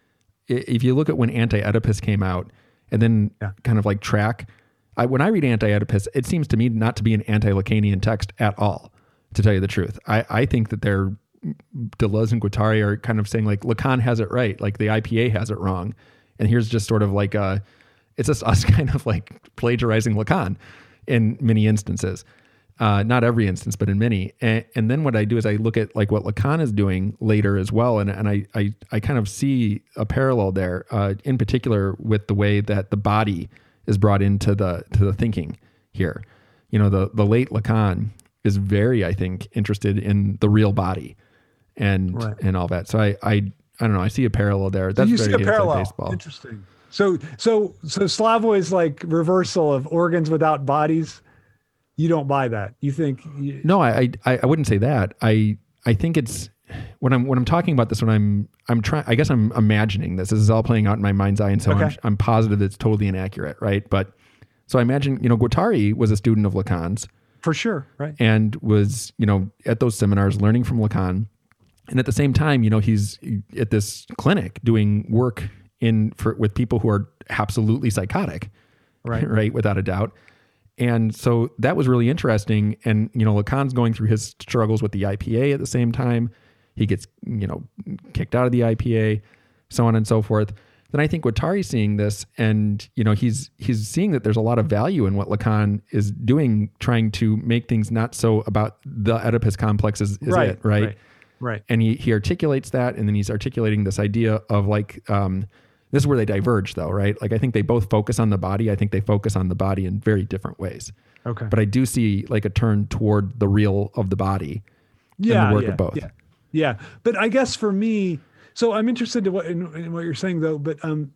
if you look at when Anti-Oedipus came out, and then yeah. kind of like track, I, when I read Anti-Oedipus, it seems to me not to be an anti-Lacanian text at all, to tell you the truth. I, I think that they're, Deleuze and Guattari are kind of saying like, Lacan has it right, like the I P A has it wrong. And here's just sort of like, a, it's just us kind of like plagiarizing Lacan in many instances. Uh, not every instance, but in many. And, and then what I do is I look at like what Lacan is doing later as well. And, and I, I, I kind of see a parallel there, uh, in particular with the way that the body is brought into the, to the thinking here. You know, the, the late Lacan is very, I think, interested in the real body and, right. and all that. So I, I, I don't know. I see a parallel there. That's so you very see a parallel. Baseball. Interesting. So, so, so Slavoy's like reversal of organs without bodies. You don't buy that. You think you... No, I, I I wouldn't say that. I I think it's when I'm when I'm talking about this, when I'm I'm trying. I guess I'm imagining this. This is all playing out in my mind's eye, and so okay. I'm I'm positive it's totally inaccurate, right? But so I imagine, you know, Guattari was a student of Lacan's for sure, right? And was, you know, at those seminars learning from Lacan, and at the same time, you know, he's at this clinic doing work in for with people who are absolutely psychotic, right? Right, without a doubt. And so that was really interesting. And, you know, Lacan's going through his struggles with the I P A at the same time. He gets, you know, kicked out of the I P A, so on and so forth. Then I think Guattari's seeing this, and, you know, he's he's seeing that there's a lot of value in what Lacan is doing, trying to make things not so about the Oedipus complex is, is right, it, right? Right, right. And he, he articulates that, and then he's articulating this idea of like, um, this is where they diverge though, right? Like I think they both focus on the body. I think they focus on the body in very different ways. Okay. But I do see like a turn toward the real of the body yeah, and the work yeah, of both. Yeah. Yeah. But I guess for me, so I'm interested in what, in, in what you're saying though, but um,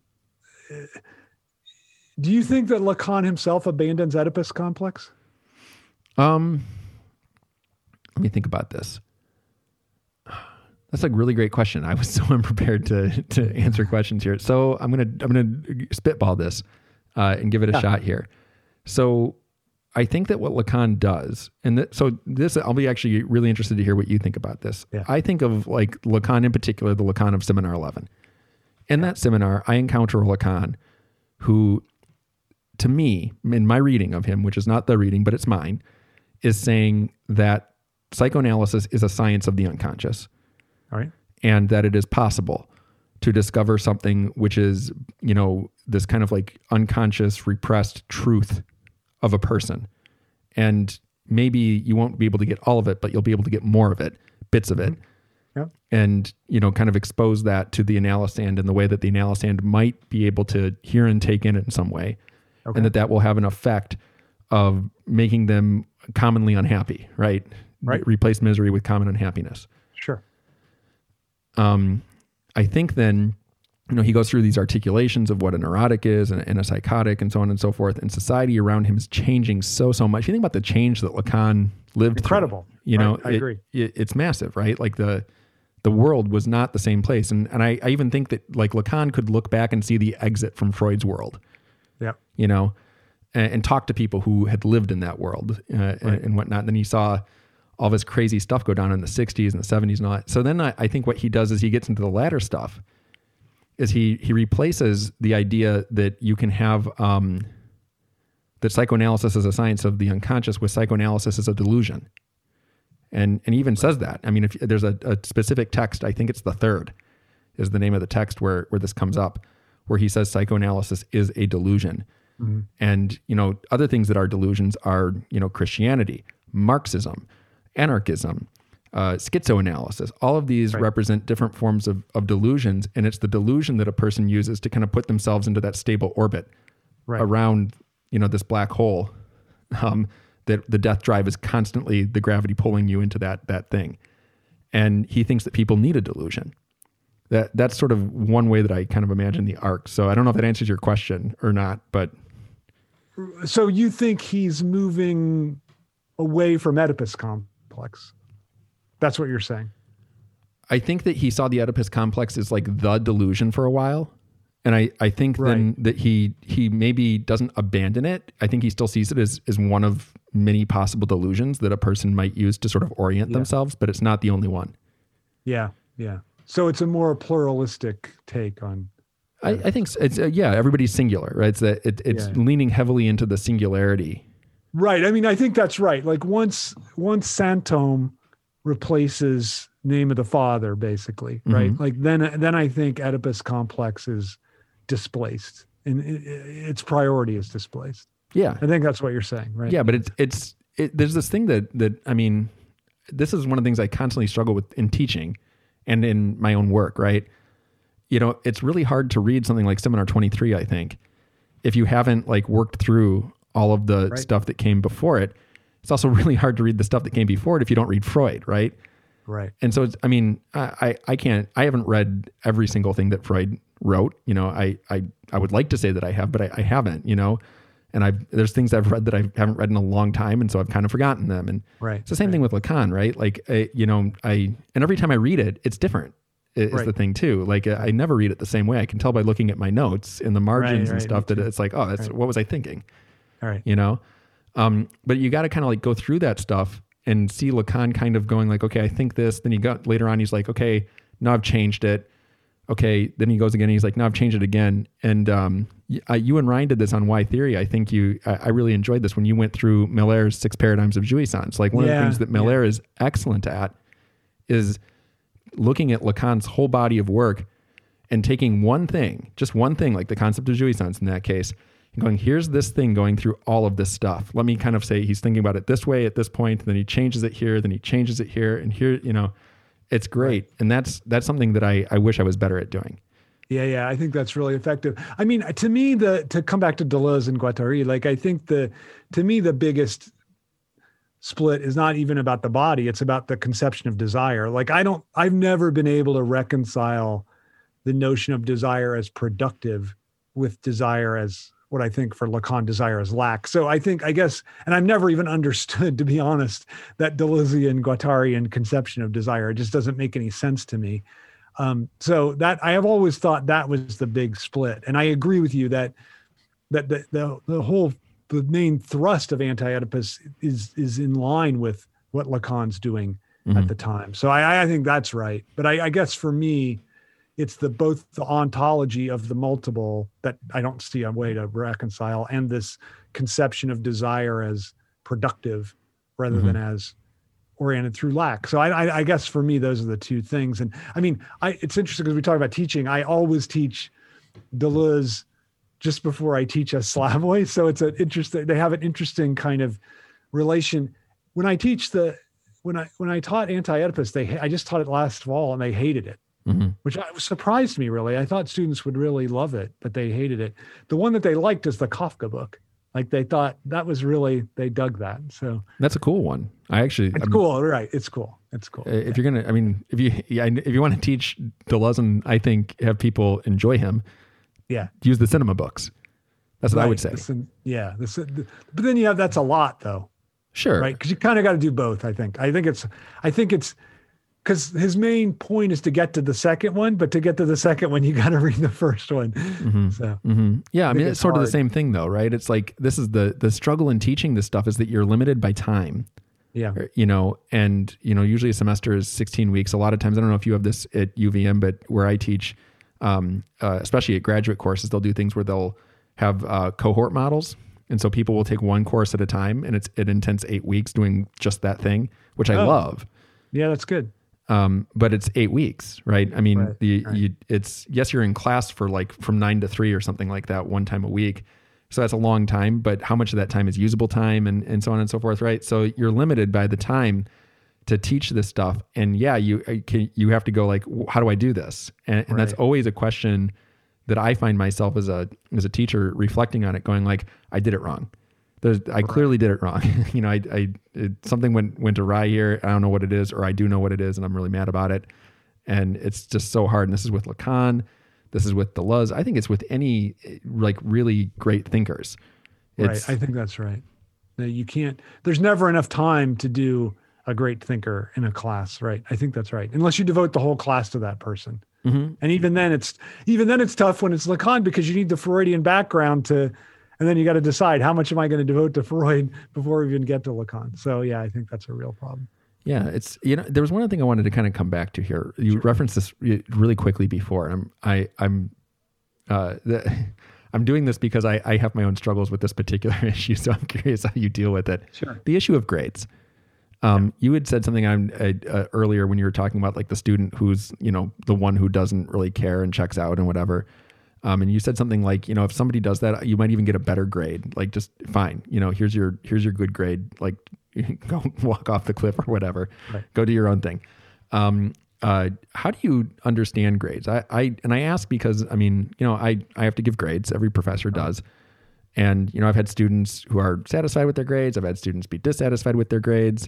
do you think that Lacan himself abandons Oedipus complex? Um, let me think about this. That's a really great question. I was so unprepared to to answer questions here. So I'm gonna I'm gonna spitball this uh, and give it a yeah. shot here. So I think that what Lacan does, and th- so this I'll be actually really interested to hear what you think about this. Yeah. I think of like Lacan in particular, the Lacan of Seminar eleven. In that seminar, I encounter a Lacan who, to me, in my reading of him, which is not the reading but it's mine, is saying that psychoanalysis is a science of the unconscious. All right. And that it is possible to discover something which is, you know, this kind of like unconscious, repressed truth of a person. And maybe you won't be able to get all of it, but you'll be able to get more of it, bits of it. Mm-hmm. Yep. And, you know, kind of expose that to the analysand in the way that the analysand might be able to hear and take in it in some way. Okay. And that that will have an effect of making them commonly unhappy, right? Right. Replace misery with common unhappiness. Sure. Um, I think then, you know, he goes through these articulations of what a neurotic is and, and a psychotic and so on and so forth. And society around him is changing so, so much. You think about the change that Lacan lived Incredible. through. You know, right. I it, agree. It, it's massive, right? Like the the world was not the same place. And and I, I even think that like Lacan could look back and see the exit from Freud's world. Yeah. You know, and, and talk to people who had lived in that world uh, right. and, and whatnot. And then he saw all this crazy stuff go down in the sixties and the seventies and all that. So then I, I think what he does is he gets into the latter stuff is he he replaces the idea that you can have um, that psychoanalysis is a science of the unconscious with psychoanalysis as a delusion. And and he even says that. I mean, if there's a, a specific text, I think it's the third, is the name of the text where where this comes up, where he says psychoanalysis is a delusion. Mm-hmm. And, you know, other things that are delusions are, you know, Christianity, Marxism, anarchism, uh, schizoanalysis. All of these right. represent different forms of, of delusions. And it's the delusion that a person uses to kind of put themselves into that stable orbit right. around, you know, this black hole. Um, that the death drive is constantly the gravity pulling you into that that thing. And he thinks that people need a delusion. That that's sort of one way that I kind of imagine the arc. So I don't know if that answers your question or not, but. So you think he's moving away from Oedipus complex? That's what you're saying? I think that he saw the Oedipus complex as like the delusion for a while. And I, I think right. then that he he maybe doesn't abandon it. I think he still sees it as, as one of many possible delusions that a person might use to sort of orient yeah. themselves, but it's not the only one. Yeah, yeah. So it's a more pluralistic take on... I, I think so. It's, uh, yeah, everybody's singular, right? It's, that it, it's yeah. leaning heavily into the singularity. Right. I mean, I think that's right. Like once once Santome replaces name of the father, basically, right? Mm-hmm. Like then then I think Oedipus complex is displaced and it, its priority is displaced. Yeah. I think that's what you're saying, right? Yeah, but it's, it's, it, there's this thing that, that, I mean, this is one of the things I constantly struggle with in teaching and in my own work, right? You know, it's really hard to read something like Seminar twenty-three, I think, if you haven't like worked through all of the right. stuff that came before it. It's also really hard to read the stuff that came before it if you don't read Freud, right? Right. And so, it's, I mean, I, I, I can't, I haven't read every single thing that Freud wrote. You know, I, I, I would like to say that I have, but I, I haven't, you know, and I've, there's things I've read that I haven't read in a long time. And so I've kind of forgotten them. And right. it's the same right. thing with Lacan, right? Like, I, you know, I, and every time I read it, it's different is right. the thing too. Like I never read it the same way. I can tell by looking at my notes in the margins right, and right, stuff that it's like, oh, that's, right. what was I thinking? All right. You know? Um, but you got to kind of like go through that stuff and see Lacan kind of going like, okay, I think this. Then he got later on, he's like, okay, now I've changed it. Okay. Then he goes again. And he's like, now I've changed it again. And um, I, you and Ryan did this on Why Theory. I think you, I, I really enjoyed this when you went through Miller's Six Paradigms of Jouissance. Like one yeah, of the things that Miller yeah. is excellent at is looking at Lacan's whole body of work and taking one thing, just one thing, like the concept of jouissance in that case, and going, here's this thing going through all of this stuff. Let me kind of say he's thinking about it this way at this point, and then he changes it here, then he changes it here, and here, you know, it's great. And that's that's something that I, I wish I was better at doing. Yeah, yeah, I think that's really effective. I mean, to me, the to come back to Deleuze and Guattari, like I think the to me the biggest split is not even about the body; it's about the conception of desire. Like I don't, I've never been able to reconcile the notion of desire as productive with desire as what I think for Lacan desire is lack. So I think, I guess, and I've never even understood, to be honest, that Deleuzian Guattarian conception of desire. It just doesn't make any sense to me. Um, so that I have always thought that was the big split. And I agree with you that that the the, the whole the main thrust of Anti-Oedipus is is in line with what Lacan's doing mm-hmm. at the time. So I, I think that's right. But I, I guess for me, it's the both the ontology of the multiple that I don't see a way to reconcile, and this conception of desire as productive rather mm-hmm. than as oriented through lack. So I, I, I guess for me, those are the two things. And I mean, I, it's interesting because we talk about teaching. I always teach Deleuze just before I teach a Slavoj. So it's an interesting, they have an interesting kind of relation. When I teach the, when I, when I taught Anti-Oedipus, they, I just taught it last fall and they hated it. Mm-hmm. Which surprised me, really. I thought students would really love it, but they hated it. The one that they liked is the Kafka book. Like they thought that was really, they dug that. So That's a cool one. I actually, it's I'm- cool. Right. It's cool. It's cool. uh, if you're gonna, I mean, if you, yeah, if you want to teach Deleuze and I think have people enjoy him, Yeah. use the cinema books. That's what I Right. would say. The cin- yeah. The, cin- the- but then you have, that's a lot though. Sure. Right. Cause you kind of got to do both. I think, I think it's, I think it's, because his main point is to get to the second one, but to get to the second one, you got to read the first one. Mm-hmm. So Mm-hmm. Yeah, I, think mean, it's, it's sort of the hard. same thing, though, right? It's like this is the the struggle in teaching this stuff is that you're limited by time, yeah, or, you know, and you know, usually a semester is sixteen weeks. A lot of times, I don't know if you have this at U V M, but where I teach, um, uh, especially at graduate courses, they'll do things where they'll have uh, cohort models, and so people will take one course at a time, and it's it intends eight weeks doing just that thing, which I Oh. love. yeah, that's good. Um, but it's eight weeks, right? I mean, Right, the, right. you, it's, yes, you're in class for like from nine to three or something like that one time a week. So that's a long time, but how much of that time is usable time and, and so on and so forth, right? So you're limited by the time to teach this stuff. And yeah, you, uh, can, you have to go like, "W- how do I do this? And, and that's Right. always a question that I find myself as a, as a teacher reflecting on it, going like, I did it wrong. There's, I clearly did it wrong. you know, I, I, it, something went, went awry here. I don't know what it is, or I do know what it is, and I'm really mad about it. And it's just so hard. And this is with Lacan. This is with Deleuze. I think it's with any like really great thinkers. It's, Right. I think that's right. No, you can't, there's never enough time to do a great thinker in a class. Right. I think that's right. Unless you devote the whole class to that person. Mhm. And even then it's, even then it's tough when it's Lacan because you need the Freudian background to, and then you got to decide how much am I going to devote to Freud before we even get to Lacan. So yeah, I think that's a real problem. Yeah, it's, you know, there was one other thing I wanted to kind of come back to here. You referenced this really quickly before, and I'm I I'm uh the, I'm doing this because I I have my own struggles with this particular issue, so I'm curious how you deal with it. Sure. The issue of grades. Um, you had said something on uh, uh, earlier when you were talking about like the student who's, you know, the one who doesn't really care and checks out and whatever. Um, and you said something like, you know, if somebody does that, you might even get a better grade. Like, just fine. You know, here's your here's your good grade. Like, go walk off the cliff or whatever. Right. Go do your own thing. Um, uh, how do you understand grades? I, I and I ask because I mean, you know, I I have to give grades. Every professor does. And you know, I've had students who are satisfied with their grades. I've had students be dissatisfied with their grades.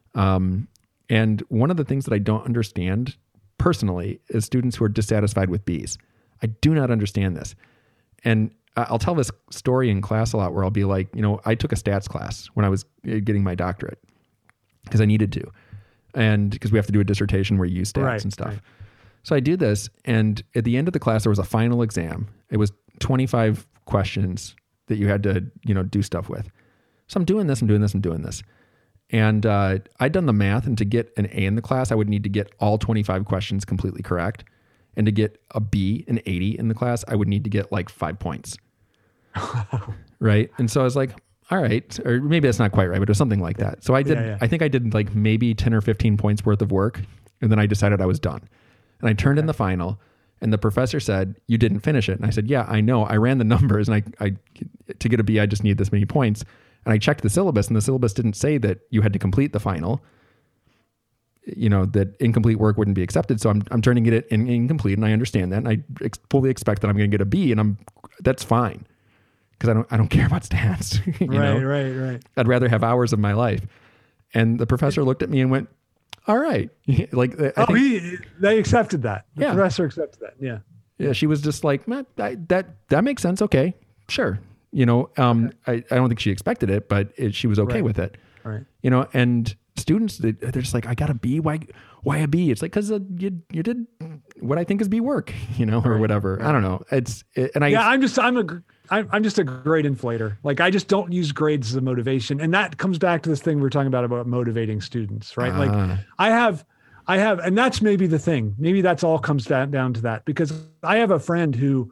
Um, and one of the things that I don't understand personally is students who are dissatisfied with B's. I do not understand this. And I- I'll tell this story in class a lot where I'll be like, you know, I took a stats class when I was uh, getting my doctorate because I needed to. And because we have to do a dissertation where you use stats Right, and stuff. right. So I do this. And at the end of the class, there was a final exam. It was twenty-five questions that you had to, you know, do stuff with. So I'm doing this, I'm doing this, I'm doing this. And uh, I'd done the math, and to get an A in the class, I would need to get all twenty-five questions completely correct. And to get a B, an eighty in the class, I would need to get like five points. Right. And so I was like, all right, or maybe that's not quite right, but it was something like that. So I did, Yeah, yeah. I think I did like maybe ten or fifteen points worth of work. And then I decided I was done. And I turned in the final, and the professor said, you didn't finish it. And I said, yeah, I know. I ran the numbers, and I, I to get a B, I just need this many points. And I checked the syllabus, and the syllabus didn't say that you had to complete the final. You know, that incomplete work wouldn't be accepted. So I'm I'm turning it in incomplete, and I understand that. And I ex- fully expect that I'm going to get a B, and I'm that's fine because I don't I don't care about stats. you Right, know? right, right. I'd rather have hours of my life. And the professor looked at me and went, "All right." like I Oh, think, he, they accepted that. The Yeah. professor accepted that. Yeah. yeah, she was just like, "Man, that that that makes sense. Okay, sure." You know, um, I I don't think she expected it, but it, she was okay Right. with it. All right. You know, and students, they, they're just like, I got a B. Why, why a B? It's like, cause uh, you, you did what I think is B work, you know, or Right. whatever. I don't know. It's, it, and I, Yeah, I'm just I'm a gr- I'm I'm just a grade inflator. Like I just don't use grades as a motivation, and that comes back to this thing we we're talking about about motivating students, right? Ah. Like I have, I have, and that's maybe the thing. Maybe that's all comes down down to that because I have a friend who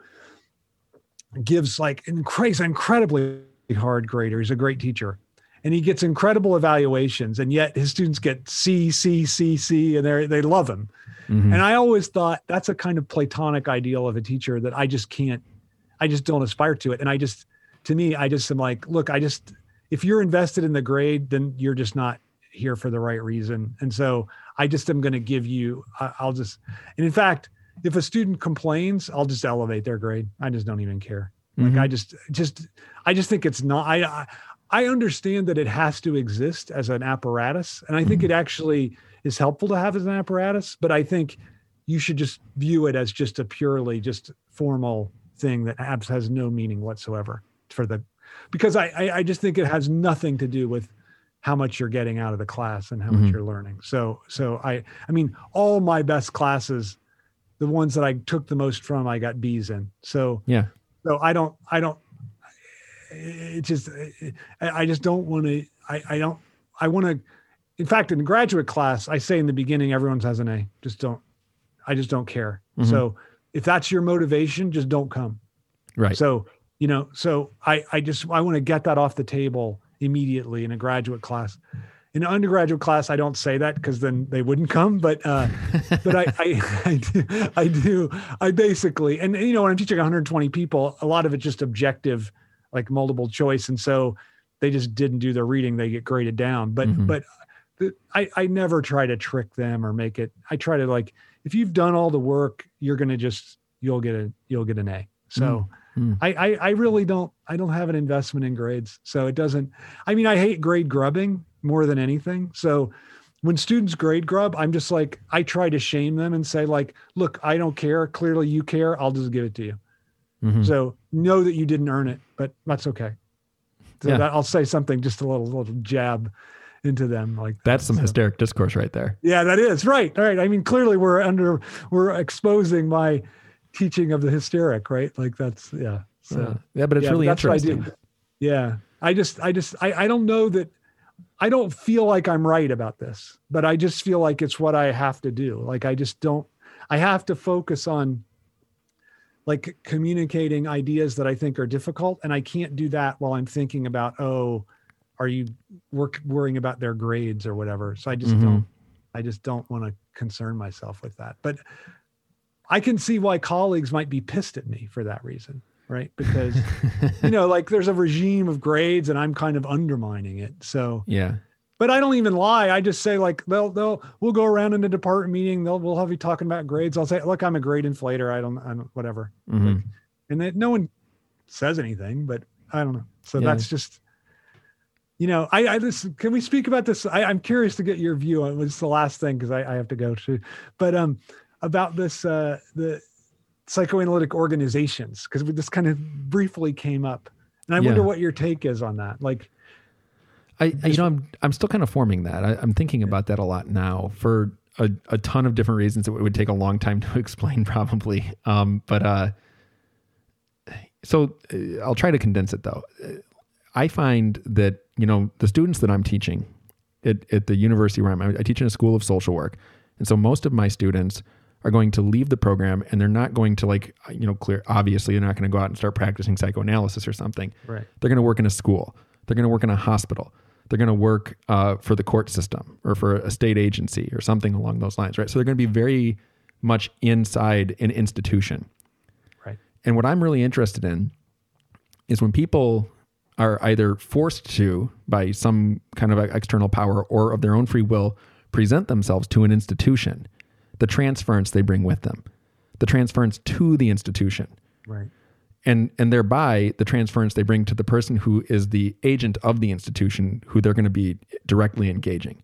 gives like incre- incredibly hard grader. He's a great teacher, and he gets incredible evaluations, and yet his students get C, C, C, C, and they they love him. Mhm. And I always thought that's a kind of Platonic ideal of a teacher that I just can't, I just don't aspire to it. And I just, to me, I just am like, look, I just, if you're invested in the grade, then you're just not here for the right reason. And so I just am going to give you, I- I'll just, and in fact, if a student complains, I'll just elevate their grade. I just don't even care. Like Mhm. I just, just, I just think it's not, I, I, I understand that it has to exist as an apparatus. And I think Mhm. it actually is helpful to have as an apparatus, but I think you should just view it as just a purely just formal thing that abs has no meaning whatsoever for the, because I, I, I just think it has nothing to do with how much you're getting out of the class and how Mhm. much you're learning. So, so I, I mean, all my best classes, the ones that I took the most from, I got B's in. So, Yeah. so I don't, I don't, it just, I I just don't want to, I, I don't, I want to, in fact, in the graduate class, I say in the beginning, everyone has an A, just don't, I just don't care. Mhm. So if that's your motivation, just don't come. Right. So, you know, so I, I just, I want to get that off the table immediately in a graduate class. In an undergraduate class, I don't say that because then they wouldn't come. But, uh, but I, I, I do, I do, I basically, and you know, when I'm teaching one hundred twenty people, a lot of it's just objective, like multiple choice. And so they just didn't do their reading. They get graded down. But, Mhm. but the, I, I never try to trick them or make it, I try to like, if you've done all the work, you're going to just, you'll get a, you'll get an A. So Mm. I, I, I really don't, I don't have an investment in grades. So it doesn't, I mean, I hate grade grubbing more than anything. So when students grade grub, I'm just like, I try to shame them and say like, look, I don't care. Clearly you care. I'll just give it to you. Mhm. So know that you didn't earn it, but that's okay. So Yeah. that, I'll say something, just a little, little jab into them. Like That's that. some So- hysteric discourse right there. Yeah, that is right. Right. I mean, clearly we're under, we're exposing my teaching of the hysteric, right? Like that's, yeah. So Uh, yeah, but it's yeah, really that's what I interesting. do. Yeah. I just, I just, I, I don't know that, I don't feel like I'm right about this, but I just feel like it's what I have to do. Like, I just don't, I have to focus on like communicating ideas that I think are difficult. And I can't do that while I'm thinking about, oh, are you work, worrying about their grades or whatever? So I just Mhm. don't, I just don't want to concern myself with that. But I can see why colleagues might be pissed at me for that reason, right? Because, you know, like there's a regime of grades and I'm kind of undermining it. So, Yeah. but I don't even lie. I just say like, they'll, they'll, we'll go around in a department meeting. They'll, we'll have you talking about grades. I'll say, look, I'm a grade inflator. I don't, I don't, whatever. Mhm. And then no one says anything, but I don't know. So Yeah. that's just, you know, I, I just, can we speak about this? I, I'm curious to get your view on it's the last thing, cause I, I have to go to, but, um, about this, uh, the psychoanalytic organizations, cause this kind of briefly came up and I Yeah. wonder what your take is on that. Like, I, I you know, I'm I'm still kind of forming that. I, I'm thinking about that a lot now for a, a ton of different reasons that would take a long time to explain, probably. Um, but uh, so uh, I'll try to condense it though. I find that you know the students that I'm teaching at, at the university where I'm, I teach in a school of social work, and so most of my students are going to leave the program and they're not going to like you know clear. Obviously, they're not going to go out and start practicing psychoanalysis or something. right. They're going to work in a school. They're going to work in a hospital. They're going to work uh, for the court system or for a state agency or something along those lines, right? So they're going to be very much inside an institution. Right. And what I'm really interested in is when people are either forced to, by some kind of external power or of their own free will, present themselves to an institution, the transference they bring with them, the transference to the institution. Right. And and thereby the transference they bring to the person who is the agent of the institution who they're going to be directly engaging.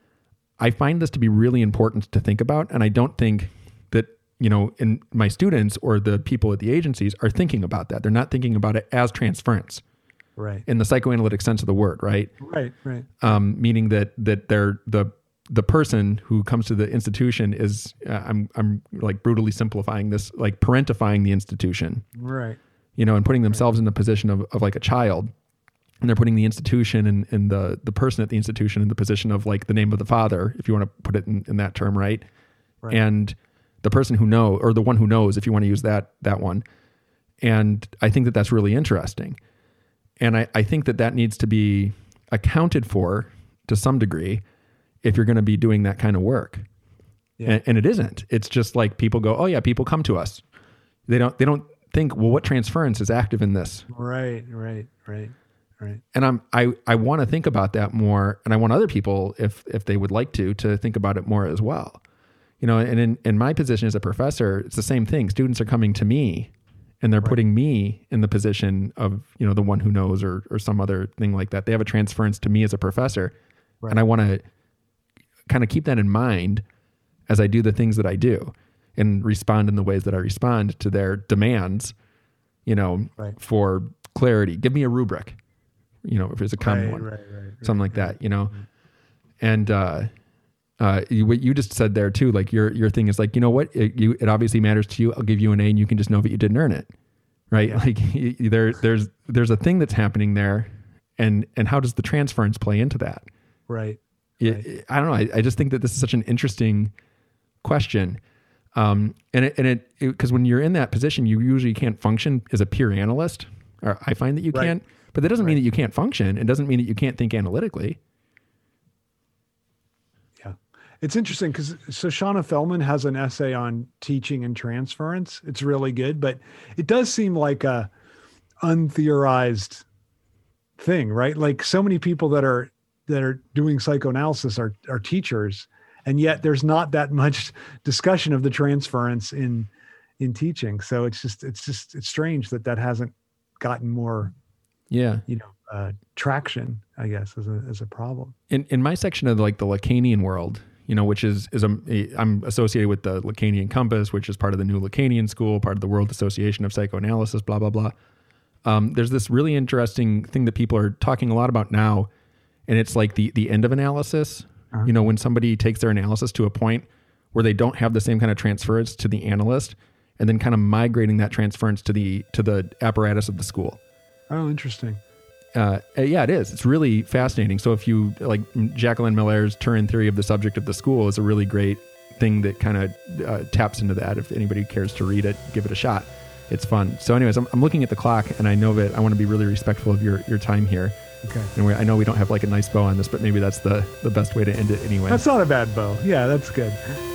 I find this to be really important to think about. And I don't think that, you know, in my students or the people at the agencies are thinking about that. They're not thinking about it as transference Right. in the psychoanalytic sense of the word, right? Right. Right. Um, meaning that that they're the the person who comes to the institution is, uh, I'm I'm like brutally simplifying this, like parentifying the institution. Right. You know, and putting themselves in the position of, of like a child, and they're putting the institution and, and the, the person at the institution in the position of like the name of the father, if you want to put it in, in that term, right? Right. And the person who knows, or the one who knows, if you want to use that, that one. And I think that that's really interesting. And I, I think that that needs to be accounted for to some degree if you're going to be doing that kind of work. Yeah. And, and it isn't. It's just like people go, oh yeah, people come to us. They don't, they don't, think, well, what transference is active in this? Right, right, right, right. And I'm I I want to think about that more, and I want other people, if if they would like to, to think about it more as well. You know, and in, in my position as a professor, it's the same thing. Students are coming to me and they're Right. putting me in the position of, you know, the one who knows, or or some other thing like that. They have a transference to me as a professor. Right. And I want to kind of keep that in mind as I do the things that I do and respond in the ways that I respond to their demands, you know, Right. for clarity. Give me a rubric, you know, if there's a common Right, one, right, right, right, something like right. that, you know? And, uh, uh, you, what you just said there too, like your, your thing is like, you know what, it, you, it obviously matters to you. I'll give you an A and you can just know that you didn't earn it. Right. Yeah. Like you, there, there's, there's a thing that's happening there. And, and how does the transference play into that? Right. It, Right. I don't know. I, I just think that this is such an interesting question. Um, and it, and it, because when you're in that position, you usually can't function as a pure analyst, or I find that you Right. can't, but that doesn't mean Right. that you can't function. It doesn't mean that you can't think analytically. Yeah. It's interesting because so Shauna Feldman has an essay on teaching and transference. It's really good, but it does seem like a untheorized thing, right? Like so many people that are that are doing psychoanalysis are are teachers, and yet there's not that much discussion of the transference in in teaching. So it's just it's just it's strange that that hasn't gotten more, Yeah. you know, uh, traction, I guess, as a as a problem. In in my section of like the Lacanian world, you know, which is is a, a I'm associated with the Lacanian Compass, which is part of the new Lacanian school, part of the World Association of Psychoanalysis, blah blah blah. Um, there's this really interesting thing that people are talking a lot about now, and it's like the the end of analysis. Uh-huh. You know, when somebody takes their analysis to a point where they don't have the same kind of transference to the analyst, and then kind of migrating that transference to the to the apparatus of the school. Oh, interesting. Uh, yeah, it is. It's really fascinating. So if you like Jacqueline Miller's Turin theory of the subject of the school is a really great thing that kind of uh, taps into that. If anybody cares to read it, give it a shot. It's fun. So anyways, I'm, I'm looking at the clock, and I know that I want to be really respectful of your, your time here. Okay. And we, I know we don't have like a nice bow on this, but maybe that's the, the best way to end it anyway. That's not a bad bow. Yeah, that's good.